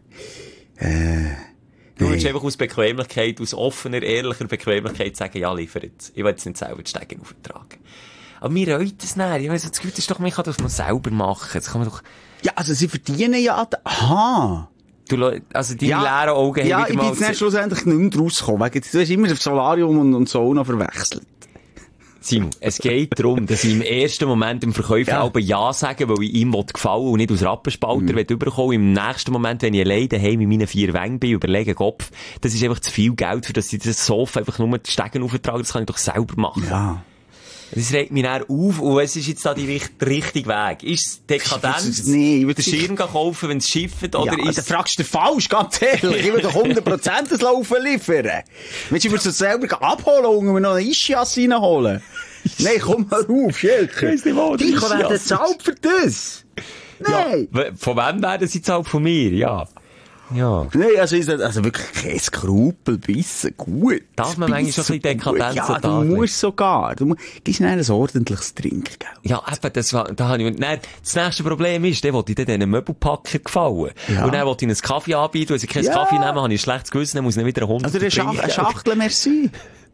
Äh, Du willst einfach aus Bequemlichkeit, aus offener, ehrlicher Bequemlichkeit sagen, ja, liefer jetzt. Ich will jetzt nicht selber die Stege auftragen. Aber mir reut es nicht. Ich weiss, das Gute ist doch, man kann das noch selber machen. Das kann man doch... Ja, also sie verdienen ja... Aha. Du, also deine Ja, leeren Augen ja, haben ich wieder bin mal... jetzt nicht schlussendlich nicht mehr rausgekommen. Wegen, du hast immer das Solarium und, und Sauna verwechselt. Simon, es geht darum, dass ich im ersten Moment dem Verkäufer Ja. aber Ja sagen, weil ich ihm gefallen und nicht aus Rappenspalter mhm. überkommen. Im nächsten Moment, wenn ich alleine daheim in meinen vier Wängen bin, überlege Kopf, das ist einfach zu viel Geld, für das ich das Sofa einfach nur die Stegen auftrage, das kann ich doch selber machen. Ja. Das regt mich dann auf, und es ist jetzt da die richt- der richtige Weg. Ist es Dekadenz, Nee, ich würde den Schirm kaufen, wenn es schifft, oder ja, ist dann fragst du dich falsch, ganz ehrlich. Ich würde doch hundert Prozent das Laufen liefern. Willst du es selber abholen und mir noch eine Ischias reinholen? Nein, komm mal auf, Schelke. weiss nicht, wo der Ich werde Ischias zahlt für das. Nein. Ja, von wem werden sie zahlt? Von mir, ja. Ja. Nein, also, ist also wirklich kein Skrupel, bissen, gut. Darf man manchmal schon ein bisschen Dekadenz Ja, an den du Tag legen? musst sogar. Du musst, gibst mir ein ordentliches Trinkgeld. Ja, eben, das war, da habe ich, nein, das nächste Problem ist, der wollte ich dann diesen Möbelpacker gefallen. Ja. Und dann wollte ich einen Kaffee anbieten, wenn ich keinen Ja. Kaffee nehmen, habe ich ein schlechtes Gewissen, dann muss ich nicht wieder hundert Also, eine, Schach eine Schachtel, merci.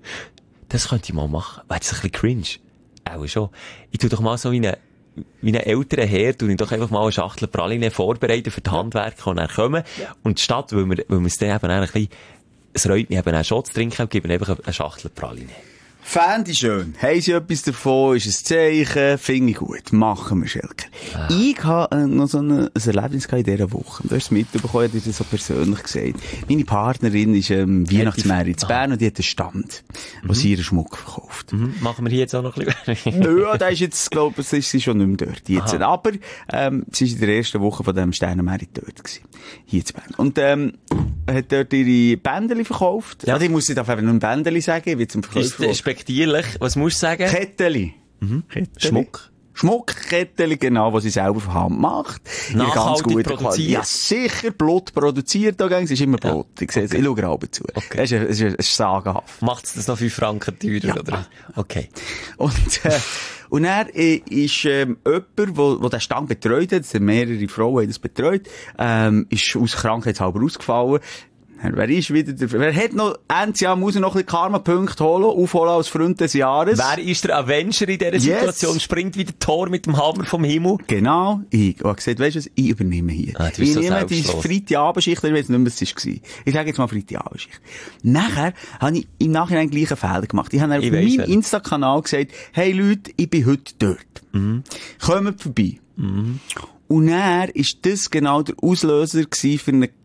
Das könnte ich mal machen. Wäre das ein bisschen cringe? Auch schon. Ich tu doch mal so wie einen, wie einen älteren Herr, tu ich doch einfach mal eine Schachtel Praline vorbereiten für die Handwerker, die dann kommen. Und statt, weil wir, weil wir es dann eben ein bisschen, es reut mich eben auch schon zu trinken, geben wir einfach eine Schachtel Praline. Fände ich schön. Haben Sie etwas davon? Ist ein Zeichen? Finde ich gut. Machen wir, Schelker. Ah. Ich habe äh, noch so ein, ein Erlebnis in dieser Woche. Du hast es mitbekommen, ich habe dir das so persönlich gesagt. Meine Partnerin ist ähm, Weihnachtsmärchen in Bern und die hat einen Stand, wo sie ihren Schmuck verkauft. Mhm. Machen wir hier jetzt auch noch ein bisschen. Ja, da ist jetzt, glaube ich, ist sie schon nicht mehr dort. Jetzt. Aber, ähm, sie ist in der ersten Woche von diesem Sternenmärchen dort gewesen. Hier in Bern. Und, ähm, hat dort ihre Bändeli verkauft. Ja, ich muss nicht einfach nur ein Bändeli sagen, wie zum Ist Verkäufer. respektierlich. Was musst du sagen? Ketteli. Mhm. Ketteli. Schmuck. Schmuckketteli, genau, was sie selber von Hand macht. In Nachhaltig ganz guter produziert. Qualität. Ja, sicher, Blut produziert, da es ist immer Blut. Ja. Ich sehe es, Okay. ich schaue auch zu. Okay. Es ist, es ist, es ist sagenhaft. Macht es das noch fünf Franken teurer, Ja. oder? Okay. Und, äh, und er äh, ist, ähm, jemand, wo, wo den Stand betreut hat, es sind mehrere Frauen, die das betreut, ähm, ist aus krankheitshalber ausgefallen. Wer ist wieder der, wer hat noch, Ende Jahr muss er noch ein bisschen Karma-Punkte holen, aufholen als Freund des Jahres. Wer ist der Avenger in dieser Yes. Situation? Springt wieder Thor mit dem Hammer vom Himmel? Genau, ich. Und er hat gesagt, weisst du was, ich übernehme hier. Ah, du bist ich so nehme die selbstlos. Freitababendschicht, ich weiß nicht mehr, was es war. Ich sage jetzt mal Freitababendschicht. Nachher habe ich im Nachhinein gleich einen Fehler gemacht. Ich habe auf Ich meinem weiss, welchen. Insta-Kanal gesagt, hey Leute, ich bin heute dort. Mhm. Kommt vorbei. Mhm. Und dann ist das genau der Auslöser gewesen für eine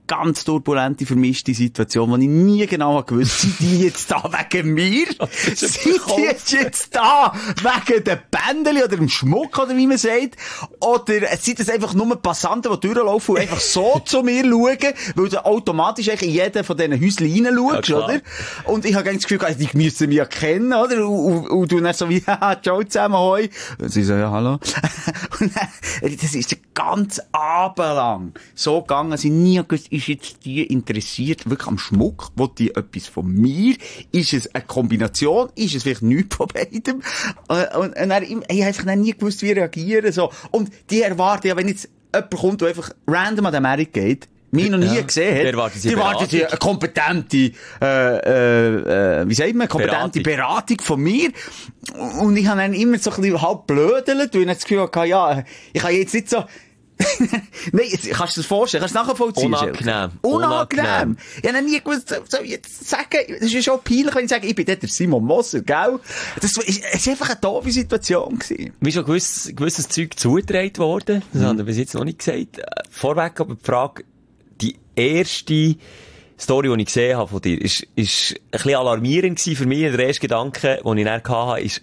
ganz turbulente, vermischte Situation, wo ich nie genau gewusst, sind die jetzt da wegen mir? Sind die jetzt, jetzt da wegen den Bändeli oder dem Schmuck, oder wie man sagt? Oder sind das einfach nur Passanten, die durchlaufen und einfach so zu mir schauen, weil du automatisch eigentlich in jeden von diesen Häuschen reinschaust, ja, oder? Und ich habe das Gefühl, die müssen mich ja kennen, oder? Und, und, und du dann so wie, haha, ciao zusammen, hoi. Und sie so, ja, hallo. Und dann, das ist ganz abendlang so gegangen, sie nie gewusst, ist jetzt die interessiert wirklich am Schmuck? Will die etwas von mir? Ist es eine Kombination? Ist es vielleicht nichts von beidem? Und, und, und dann, ich habe einfach nie gewusst, wie reagieren, so. Und die erwarten ja, wenn jetzt jemand kommt, der einfach random an den Markt geht, mich noch nie ja. gesehen hat, die erwarten sie die erwarten sie eine kompetente, äh, äh, äh, wie sagt man, kompetente Beratung. Beratung von mir. Und ich habe dann immer so ein bisschen halb blödelt, weil ich das Gefühl hatte, ja, ich kann jetzt nicht so, nein, kannst du das vorstellen? Kannst du es nachvollziehen? Unangenehm. Unangenehm. Ich habe nie gewusst, soll ich jetzt sagen, das ist schon peinlich, wenn ich sage, ich bin dort der Simon Moser, gell? Das war, es war einfach eine doofe Situation gewesen. Mir ist schon gewiss, gewisses Zeug zugetragen worden. Das mhm. haben wir bis jetzt noch nicht gesagt. Vorweg aber die Frage, die erste Story, die ich gesehen habe von dir, ist, ist ein bisschen alarmierend gewesen für mich. Der erste Gedanke, den ich dann hatte, ist,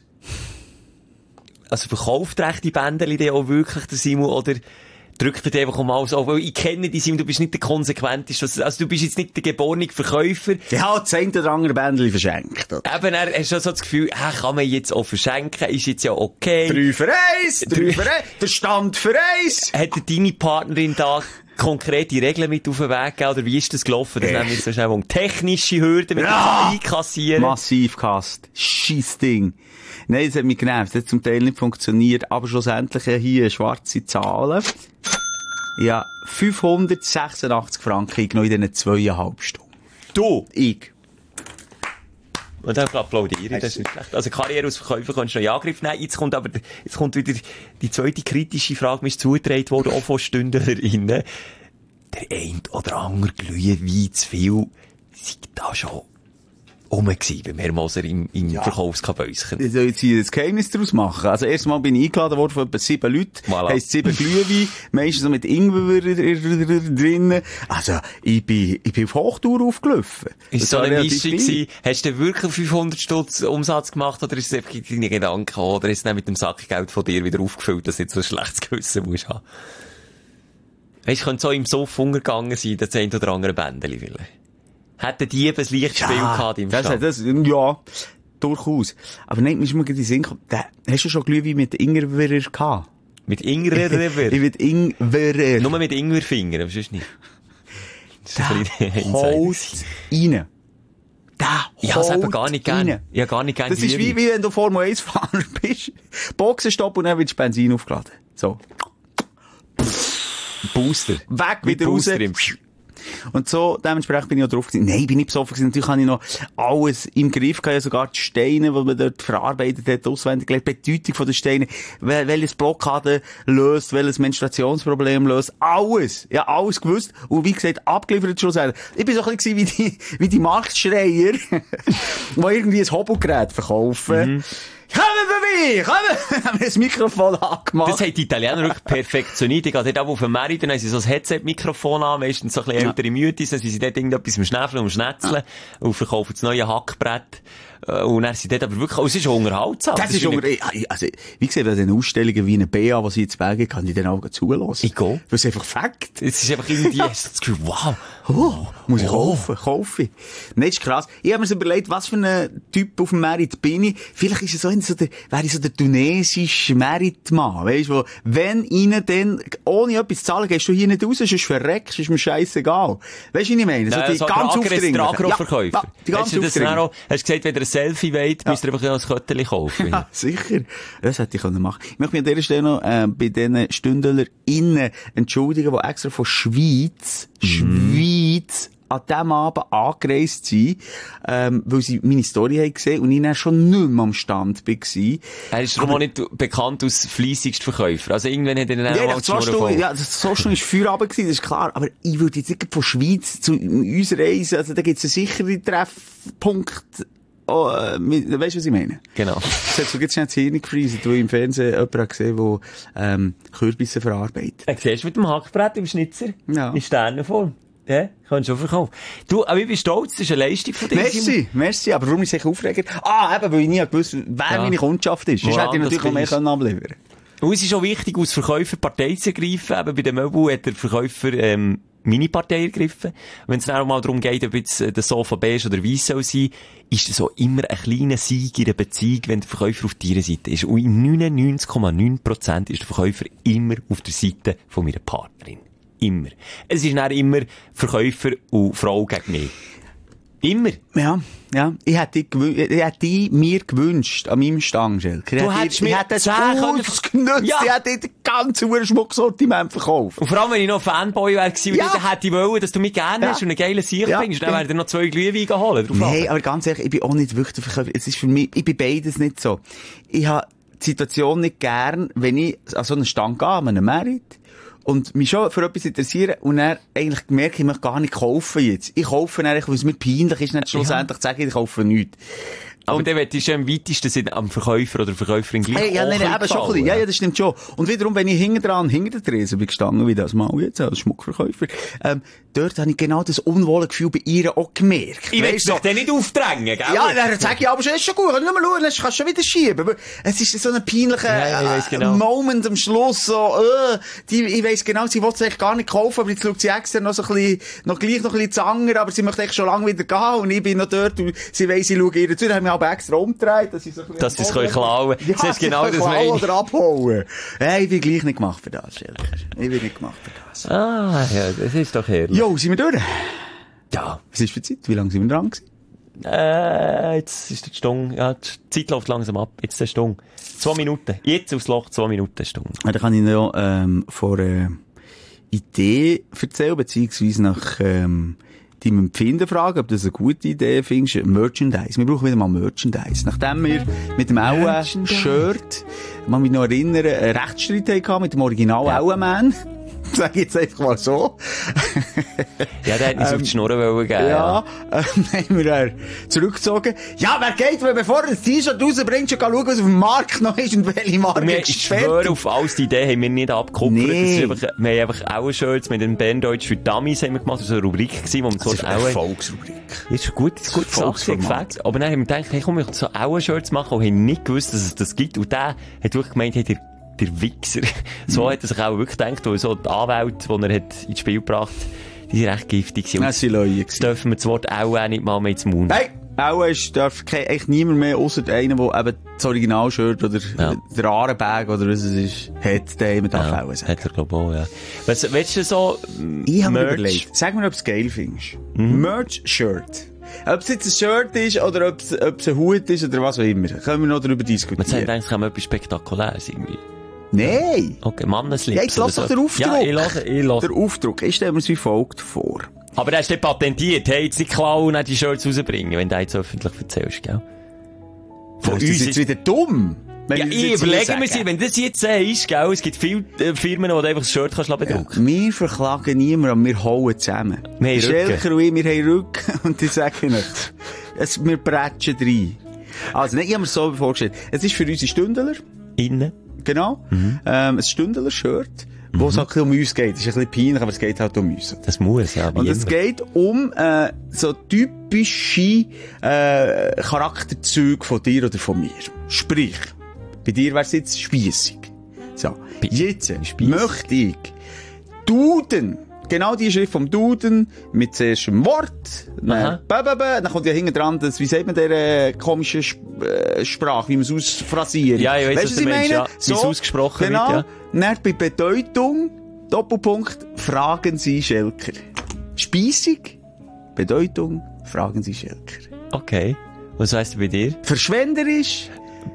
also verkauft recht die Bändeli die auch wirklich der Simon, oder drückt er die einfach um alles auf? Weil ich kenne dich, Simon, du bist nicht der konsequenteste, also du bist jetzt nicht der geborene Verkäufer. Der hat das eine oder andere Bändeli verschenkt, oder? Eben, er hat schon so das Gefühl, hä, kann man jetzt auch verschenken, ist jetzt ja okay. Drei für eins, drei für eins, der Stand für eins. Hat deine Partnerin da konkrete Regeln mit auf den Weg gegeben, oder wie ist das gelaufen? Das nehmen wir so schnell um technische Hürden mit ja! dem Einkassieren. Massiv gehasst. Scheiss Ding. Nein, das hat mich genervt. Das hat zum Teil nicht funktioniert, aber schlussendlich hier schwarze Zahlen. Ja, fünfhundertsechsundachtzig Franken genommen in diesen zweieinhalb Stunden. Du? Ich. Und dann applaudiere ich, das ist nicht schlecht. Also Karriere als Verkäufer kannst du noch in Angriff nehmen. Jetzt kommt aber, jetzt kommt wieder die zweite kritische Frage, mir ist zugetragen worden, auch von StündlerInnen. Der ein oder andere Glühwein zu viel, sind da schon rum gewesen, beim Herr Moser im, im ja. Verkaufskabäuschen. Ich soll jetzt hier ein Geheimnis daraus machen. Also, erstmal bin ich eingeladen worden von etwa sieben Leuten. Voilà. Heisst sieben Glühwein, meistens so mit Ingwer drinnen. Also, ich bin, ich bin auf Hochtour aufgelaufen. Ist so eine Mischung gewesen? Hast du wirklich fünfhundert Stutz Umsatz gemacht, oder ist es einfach deine Gedanken, oder ist es dann mit dem Sackgeld von dir wieder aufgefüllt, dass du jetzt so ein schlechtes Gewissen musst haben? Weisst du, könnte so im Sof untergegangen sein, das ein oder andere Bändeli vielleicht. Hätten die eben ein Lichtspiel ja, gehabt im das, das, ja, durchaus. Aber nein, mir ist mir gerade in den Sinn gekommen, hast du schon Glühwein mit Ingwer gehabt? Mit Ingwer? Ich mit Ingwer. Nur mit Ingwerfingern, aber sonst nicht. Das holt rein. Da ich hab's eben gar nicht gern. Ich hab gar nicht gern Das ist wie, wie wenn du Formel eins Fahrer bist. Boxenstopp und dann wird Benzin aufgeladen. So. Booster. Weg, wieder raus. Und so, dementsprechend bin ich auch drauf gewesen. Nein, bin nicht besoffen gewesen. Natürlich habe ich noch alles im Griff gehabt, ja sogar die Steine, die man dort verarbeitet hat, auswendig gelernt, die Bedeutung von den Steinen, wel welches Blockade löst, welches Menstruationsproblem löst, alles. Ja, alles gewusst. Und wie gesagt, abgeliefert schlussendlich. Ich bin so ein bisschen wie die, wie die Marktschreier, die irgendwie ein Hobelgerät verkaufen. Mhm. Kommen wir vorbei! Kommen! Haben wir das Mikrofon angemacht. Das haben die Italiener wirklich perfektioniert. Ich gehe dort auch auf dem Markt, dann haben sie so ein Headset-Mikrofon an, meistens so ein bisschen ältere Mütis, dann sind sie dort irgendetwas am Schnäfeln und Schnetzeln ja. und verkaufen das neue Hackbrett. Und dann sind dort aber wirklich, oh, es ist schon unterhaltsam. Das, das ist unter, also, wie gesagt, bei den Ausstellungen wie eine B A, die sie jetzt Berge kann ich dann auch zulassen. Ich gehe. Das ist einfach Fakt. Es ist einfach irgendwie, das Gefühl, wow. Oh, muss ich oh. kaufen, kaufen. Nein, ist krass. Ich habe mir so überlegt, was für ein Typ auf dem Merit bin ich. Vielleicht ist es so, so der, wäre ich so der tunesische Meritmann, weisst du, wenn ihnen dann, ohne etwas zu zahlen, gehst du hier nicht raus, sonst verreckst, ist mir scheissegal. Weisst du, was ich meine? So Nein, die so ganz Aufdringlichen. Ja, ja, die ganz Aufdringlichen. Hast du gesagt, wenn ihr ein Selfie wollt, ja. müsst ihr einfach noch ein Köttchen kaufen. Ja, sicher. Das hätte ich machen können. Ich möchte mich an dieser Stelle noch, äh, bei diesen StündlerInnen entschuldigen, die extra von Schweiz, mm. Schweiz, an diesem Abend angereist sind, ähm, weil sie meine Story haben gesehen und ich dann schon nicht mehr am Stand war. Er ist darum auch nicht bekannt als fleissigster Verkäufer. Also irgendwann hat er dann ja, auch zwei Stunden, ja, das so schnell ist Feierabend gewesen, das ist klar. Aber ich würde jetzt nicht von Schweiz zu uns reisen, also da gibt es einen sicheren Treffpunkt. Oh, äh, weißt du, was ich meine? Genau. Das hat so jetzt schnell das Hirn gefriesen, wo ich im Fernsehen jemanden gesehen habe, der ähm, Kürbisse verarbeitet. Er siehst du mit dem Hackbrett im Schnitzer? Ja. In Sternenform. Ja, kannst du schon verkaufen. Du, aber ich bin stolz, das ist eine Leistung von dir. Merci, merci, aber warum ist es aufregend? Ah, eben, weil ich nie gewusst wer Ja. meine Kundschaft ist. Sonst Woran hätte ich natürlich das noch mehr ist. können abliefern. Und es ist auch wichtig, als Verkäufer Partei zu ergreifen. Eben bei den Möbel hat der Verkäufer ähm, meine Partei ergriffen. Wenn es dann auch mal darum geht, ob jetzt äh, das Sofa beige oder weiss soll sein, ist das auch immer ein kleiner Sieg in der Beziehung, wenn der Verkäufer auf deiner Seite ist. Und in neunundneunzig Komma neun Prozent ist der Verkäufer immer auf der Seite von meiner Partnerin. Immer. Es ist dann immer Verkäufer und Frau gegen mich. Immer. Ja, ja. Ich hätte, dich gewü- ich hätte dich mir gewünscht, an meinem Stand, Schelker. Du Ich hättest hätte- mir ich hätte es zehn können- ausgenutzt. Ja. Ich hätte dir das ganze hure Schmucksortiment verkauft. Und vor allem, wenn ich noch Fanboy wäre gewesen, Ja. dann hätte ich wollen, dass du mich gerne Ja. hast und einen geilen Sieg Ja. bringst. Dann wäre dir noch zwei Glühwein holen. Drauf Nein, an. aber ganz ehrlich, ich bin auch nicht wirklich der Verkäufer. Es ist für mich, ich bin beides nicht so. Ich habe die Situation nicht gern, wenn ich an so einen Stand gehe, an einem Merit, und mich schon für etwas interessieren und dann eigentlich merke, ich möchte gar nicht kaufen jetzt. Ich kaufe dann, weil es mir peinlich ist, nicht schlussendlich zu sagen, ich kaufe nichts. Aber dann möchtest du am weitesten sind am Verkäufer oder Verkäuferin gleich Hey, ja, auch nein, nein, ein eben bisschen schon ein bisschen. Ja, gefallen. ja, das stimmt schon. Und wiederum, wenn ich hinten dran, hinter der Tresen bin gestanden, wie das mal jetzt, als Schmuckverkäufer, ähm, dort habe ich genau das unwohle Gefühl bei ihr auch gemerkt. Ich will Weisst dich du, dann nicht aufdrängen, gell? ja, dann sag ich aber schon, ist schon gut, kannst du nur mal schauen, dann kannst du schon wieder schieben. Aber es ist so ein peinlicher Ja, ich weiss äh, genau. Moment am Schluss, so, äh, die, ich weiss genau, sie will es eigentlich gar nicht kaufen, aber jetzt schaut sie extra noch so ein bisschen, noch gleich noch ein bisschen zanger, aber sie möchte eigentlich schon lange wieder gehen und ich bin noch dort und sie weiss, ich schaue ihr zu, dann haben wir aber extra umgedreht, dass ich so ein bisschen Dass sie es können klauen. Ja, Das ist sie genau können das klauen meine ich. oder abholen. Hey, ich bin gleich nicht gemacht für das, Schelker. Ich bin nicht gemacht für das. Ah, ja, das ist doch herrlich. Jo, sind wir durch? Ja. Was ist für Zeit? Wie lange sind wir dran gewesen? Äh, jetzt ist die Stunde, ja, die Zeit läuft langsam ab. Jetzt eine Stunde. Zwei Minuten. Jetzt aufs Loch, zwei Minuten, Stunde. Ja, da kann ich noch ähm, vor äh, Idee erzählen, beziehungsweise nach ähm, deinem Empfinden fragen, ob du das eine gute Idee findest. Merchandise. Wir brauchen wieder mal Merchandise. Nachdem wir mit dem Aue-Shirt, man mich noch erinnern, einen Rechtsstreit hatten mit dem Original Ja. Aue-Man. Sag ich jetzt einfach mal so. Ja, der hat uns auf die Schnurren wollen geben. Ja, ähm, haben wir dann zurückgezogen. Ja, wer geht, weil bevor er das T-Shirt rausbringt, schon schauen, was auf dem Markt noch ist und welche Marke Und wir, ich gesperrt schwöre auf alles, die Idee haben wir nicht abgekuppelt. Nee. Das ist einfach, wir haben einfach Aue-Shirts mit dem Berndeutsch für Dummies haben wir gemacht. Das war eine Rubrik gewesen, wo wir Das ist so eine Aue... Volksrubrik. Ja, ist gut, ist gut, Volksformat. gefällt. Aber dann haben wir gedacht, hey, komm, ich so Aue-Shirts machen und haben nicht gewusst, dass es das gibt. Und der hat wirklich gemeint, hey, der, der Wichser. So hat er sich auch wirklich gedacht, weil so die Anwälte, die er hat ins Spiel gebracht hat, die sind recht giftig gewesen. Und Das sind Leute jetzt gewesen. dürfen wir das Wort Aue auch nicht mal mehr ins Mund. Hey, auch ist, darf kein, eigentlich niemand mehr, ausser einer, der eben das Originalshirt oder Ja. der Arenbag oder was es ist, hat, der eben darf Ja, auch sagen. hat er, glaube ich, auch, ja. Was, willst du so, mm, Ich habe mir Merch? überlegt, sag mir, ob du es geil findest. Mhm. Merch-Shirt. Ob es jetzt ein Shirt ist, oder ob es, ob es ein Hut ist, oder was auch immer. Können wir noch darüber Man sagt diskutieren. eigentlich, kann man etwas Spektakuläres irgendwie. Nein! Okay, Manneslips. Ja, jetzt lass oder doch den Aufdruck. Ja, ich lasse, ich lasse. Der Aufdruck. Ich stelle mir es wie folgt vor. Aber der ist nicht patentiert. Hey, jetzt nicht klauen und dann die Shirts rausbringen, wenn du jetzt öffentlich erzählst, gell? Von ist das jetzt wieder dumm? Wenn Ja, das ich jetzt hier überlege mir, sage? sie, wenn du das jetzt sagst, gell, es gibt viele äh, Firmen, wo du einfach das Shirt kannst bedrucken. Wir verklagen niemanden, aber wir hauen zusammen. Wir haben Schelker und ich, wir haben Rücken. Und ich sage Ihnen, es, wir prätschen rein. Also, nicht, ich habe mir so vorgestellt. Es ist für unsere Stündler, Innen. genau, Mhm. ähm, ein Stündler-Shirt, wo es halt ein bisschen um uns geht. Es ist ein bisschen peinlich, aber es geht halt um uns. Das muss, ja, wie Und es immer. geht um äh, so typische äh, Charakterzüge von dir oder von mir. Sprich, bei dir wär's jetzt spiessig. So, Bei- jetzt Spiessig. möchte ich Duden, genau die Schrift vom Duden, mit zuerst einem Wort, Aha. dann, b- b- b- dann kommt ja hinten dran, das, wie sagt man, der äh, komische Sp äh, Sprache, wie man es ausfrasiert. Ja, ich weiss, Weißt was was du ich meinst, meine? ja. Wie es ausgesprochen genau. wird, Dann bei Bedeutung, Doppelpunkt, fragen Sie Schelker. Speisig, Bedeutung, fragen Sie Schelker. Okay. Was heisst bei dir? Verschwenderisch,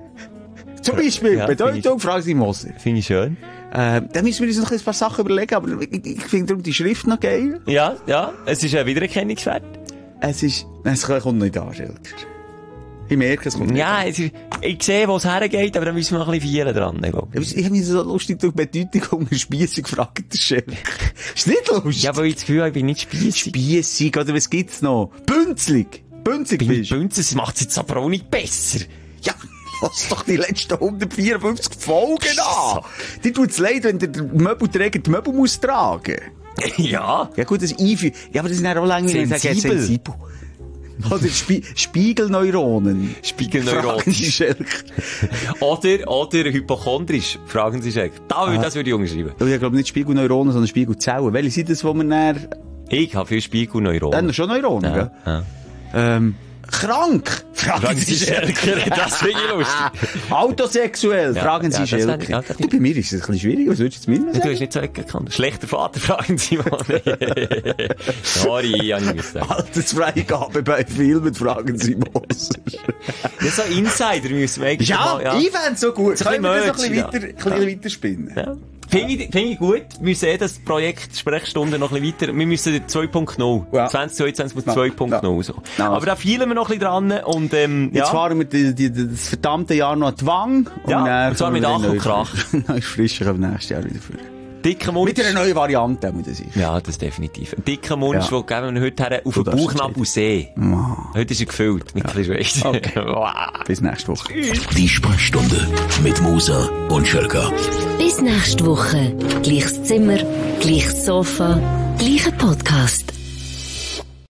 zum Beispiel, Ja, Bedeutung, fragen Sie Moser. Finde ich schön. Äh, da müssen wir uns noch ein paar Sachen überlegen, aber ich, ich finde darum die Schrift noch geil. Ja, ja. Es ist ein Wiedererkennungswert. Es ist, es kommt nicht an, Schelker. Ich merke, es kommt nicht Ja, an. es ist, ich sehe, wo es hergeht, aber da müssen wir noch ein bisschen vielen dran, glaub ich. Ich habe mich so lustig durch Bedeutung unter Spiessig gefragt, der Schelker. Ist nicht lustig? Ja, weil ich das Gefühl habe, ich bin nicht spiessig. Spiessig, oder was gibt's noch? Bünzlig. Bünzlig Bin bist ich Bünzes, das macht es jetzt aber auch nicht besser. Ja, lass doch die letzten hundertvierundfünfzig Folgen an. Dir tut's leid, wenn der Möbelträger die Möbel muss tragen. Ja. Ja gut, das Einführen. Ja, aber das sind ja auch lange Sensibel. sensibel. Oder Spie Spiegelneuronen. Spiegelneuronen. Fragen Sie Schelker. Oder, oder hypochondrisch, fragen Sie Schelker. Da, ah. Das würde ich umschreiben. Ich glaube nicht Spiegelneuronen, sondern Spiegelzellen. Welche sind das, wo man dann... Ich habe viel Spiegelneuronen. Dann schon Neuronen, ja. ja. Ähm, krank! Fragen, fragen Sie Schelker. Das finde ich lustig. Autosexuell, ja, fragen Sie ja, Schelker. Ja, du, bei mir ist es ein bisschen schwierig, was würdest du jetzt mit mir sagen? Du hast nicht so gekannt. Schlechter Vater, fragen Sie mal. Sorry, ich habe nicht gesagt. Altersfreigabe bei Filmen, fragen Sie Moser. Ja, so Insider müssen wir eigentlich ja, mal... Ja, ich fände es so gut. Können wir das noch ein bisschen ja. weiter, ein bisschen weiter spinnen? Ja. Finde ich, find ich gut. Wir müssen eh das Projekt Sprechstunde noch ein bisschen weiter... Wir müssen zwei Punkt null. Ja. zwanzig zweiundzwanzig muss zwei Punkt null. So. Ja. Aber da fielen wir noch ein bisschen dran. Und, ähm, Jetzt ja. fahren wir die, die, das verdammte Jahr noch an die Wange. Ja, und zwar mit Ach und Krach. Neu frischer am nächsten Jahr wieder für. Dicker Mund. Mit einer neuen Variante, muss ich sagen. Ja, das definitiv. Ein dicker Mund, ja. Wo geben wir heute her auf den Bauchnabelsee. Oh. Heute ist er gefüllt mit ja. Klischee. Okay. Wow. Bis nächste Woche. Die Sprechstunde mit Musa und Schelker. Bis nächste Woche. Gleiches Zimmer, gleiches Sofa, gleicher Podcast.